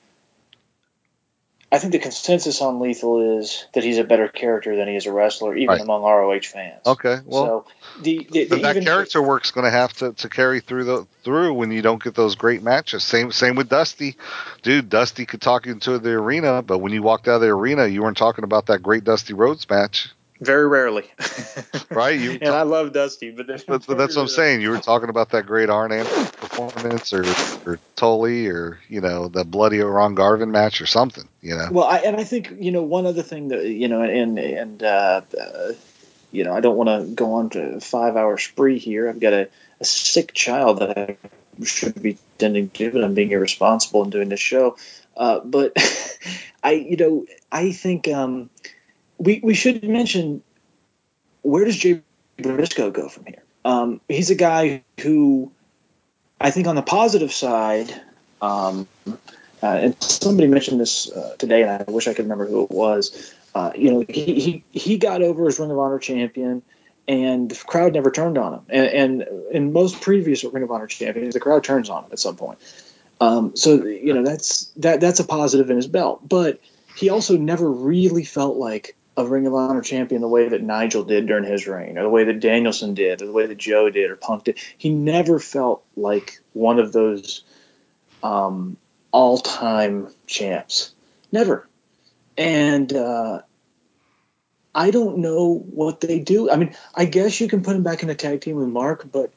I think the consensus on Lethal is that he's a better character than he is a wrestler, even right. among R O H fans. Okay, well, so the, the, the that even, character work's going to have to, to carry through the through when you don't get those great matches. Same same with Dusty, dude. Dusty could talk into the arena, but when you walked out of the arena, you weren't talking about that great Dusty Rhodes match. Very rarely, right? You and ta- I love Dusty, but, but, but that's what I'm saying. You were talking about that great Arn Anderson performance, or or Tully, or you know the bloody Ron Garvin match, or something. You know. Well, I, and I think you know one other thing that you know, and and uh, uh, you know, I don't want to go on to a five hour spree here. I've got a, a sick child that I should be tending to, but I'm being irresponsible in doing this show. Uh, but I, you know, I think. Um, We we should mention, where does Jay Briscoe go from here? Um, he's a guy who, I think on the positive side, um, uh, and somebody mentioned this uh, today, and I wish I could remember who it was. Uh, you know, he, he he got over as Ring of Honor champion, and the crowd never turned on him. And, and in most previous Ring of Honor champions, the crowd turns on him at some point. Um, so you know that's that that's a positive in his belt. But he also never really felt like a Ring of Honor champion the way that Nigel did during his reign, or the way that Danielson did, or the way that Joe did, or Punk did. He never felt like one of those um, all-time champs. Never. And uh, I don't know what they do. I mean, I guess you can put him back in a tag team with Mark, but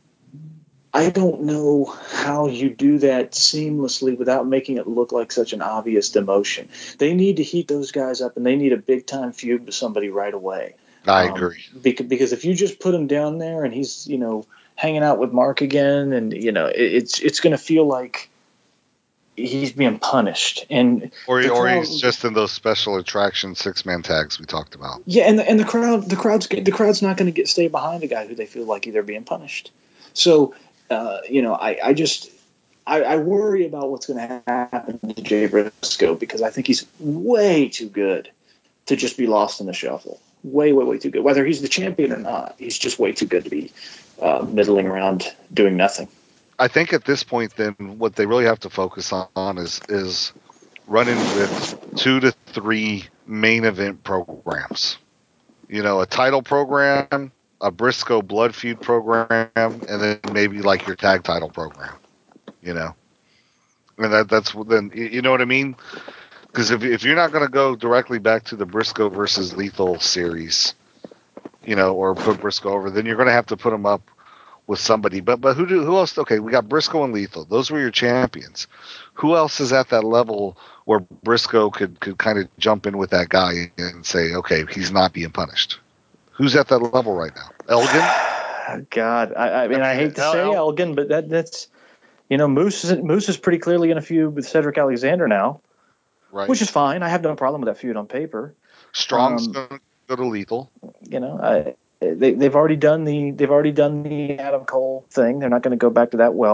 I don't know how you do that seamlessly without making it look like such an obvious demotion. They need to heat those guys up, and they need a big-time feud with somebody right away. I um, agree. Because, because if you just put him down there and he's, you know, hanging out with Mark again, and, you know, it, it's it's going to feel like he's being punished. And or, the or crowd, he's just in those special attraction six-man tags we talked about. Yeah, and the, and the crowd, the crowd's the crowd's not going to get stay behind a guy who they feel like they're being punished. So, uh, you know, I, I just I, I worry about what's going to happen to Jay Briscoe, because I think he's way too good to just be lost in the shuffle. Way, way, way too good. Whether he's the champion or not, he's just way too good to be uh, middling around doing nothing. I think at this point, then, what they really have to focus on is is running with two to three main event programs. You know, a title program, a Briscoe blood feud program, and then maybe like your tag title program. You know, and that that's then you know what I mean. Because if if you're not going to go directly back to the Briscoe versus Lethal series, you know, or put Briscoe over, then you're going to have to put them up with somebody. But but who do who else? Okay, we got Briscoe and Lethal. Those were your champions. Who else is at that level where Briscoe could could kind of jump in with that guy and say, okay, he's not being punished? Who's at that level right now? Elgin? God, I, I mean, I hate to say El- Elgin, but that that's you know, Moose is Moose is pretty clearly in a feud with Cedric Alexander now, right? Which is fine. I have no problem with that feud on paper. Strong's um, going to go to Lethal. You know, I, they they've already done the they've already done the Adam Cole thing. They're not going to go back to that well.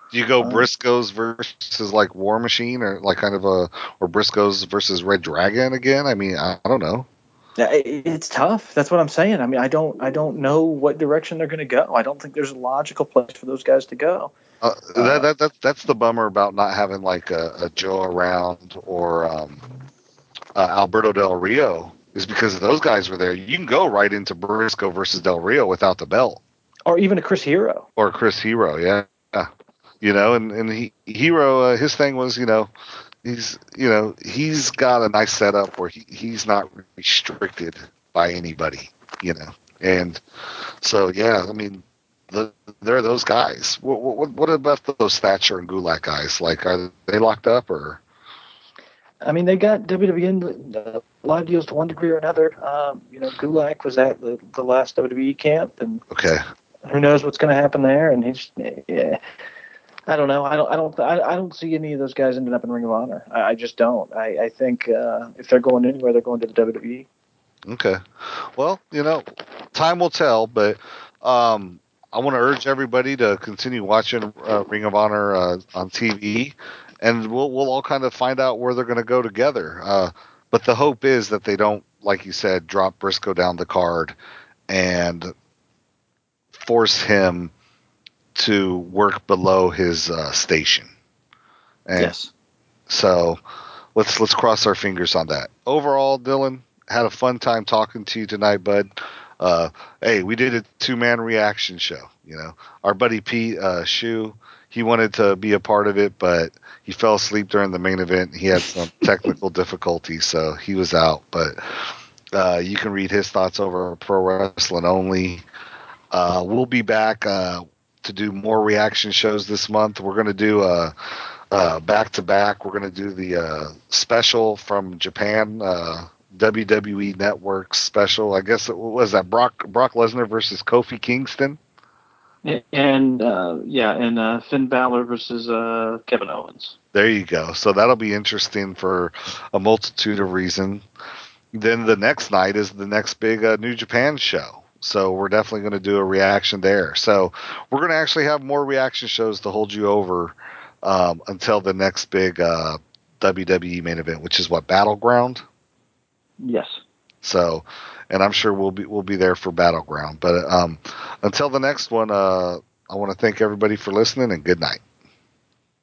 Do you go Um, Briscoes versus like War Machine, or like kind of a, or Briscoes versus Red Dragon again? I mean, I, I don't know. Yeah, it- it's tough. That's what I'm saying. I mean, I don't, I don't know what direction they're going to go. I don't think there's a logical place for those guys to go. Uh, Uh, that, that that that's the bummer about not having like a, a Joe around, or um, uh, Alberto Del Rio, is because if those guys were there, you can go right into Briscoe versus Del Rio without the belt, Or even a Chris Hero. or Chris Hero, yeah, yeah. You know, and and he, Hero, uh, his thing was, you know, he's you know he's got a nice setup where he, he's not restricted by anybody, you know, and so yeah, I mean, the, there are those guys. What, what what about those Thatcher and Gulak guys? Like, are they locked up, or? I mean, they got W W E uh, live deals to one degree or another. Um, you know, Gulak was at the, the last W W E camp, and Okay. who knows what's going to happen there? And he's, yeah, I don't know. I don't, I don't, I, I don't see any of those guys ending up in Ring of Honor. I, I just don't. I, I think uh, if they're going anywhere, they're going to the W W E. Okay. Well, you know, time will tell, but um, I want to urge everybody to continue watching uh, Ring of Honor uh, on T V, and we'll we'll all kind of find out where they're going to go together. Uh, but the hope is that they don't, like you said, drop Briscoe down the card and force him to work below his uh, station. And Yes. so let's let's cross our fingers on that. Overall, Dylan, had a fun time talking to you tonight, bud. Uh, hey, we did a two-man reaction show. You know, our buddy Pete uh, Shu, he wanted to be a part of it, but he fell asleep during the main event. He had some technical difficulties, so he was out. But uh, you can read his thoughts over Pro Wrestling Only. Uh, we'll be back uh, to do more reaction shows this month. We're going to do a uh, back to back. We're going to do the uh, special from Japan, uh, W W E Network special. I guess it was that Brock Brock Lesnar versus Kofi Kingston. And uh, yeah, and uh, Finn Balor versus uh, Kevin Owens. There you go. So that'll be interesting for a multitude of reasons. Then the next night is the next big uh, New Japan show. So we're definitely going to do a reaction there. So we're going to actually have more reaction shows to hold you over um, until the next big uh, W W E main event, which is what, Battleground? Yes. So, and I'm sure we'll be we'll be there for Battleground. But um, until the next one, uh, I want to thank everybody for listening, and good night.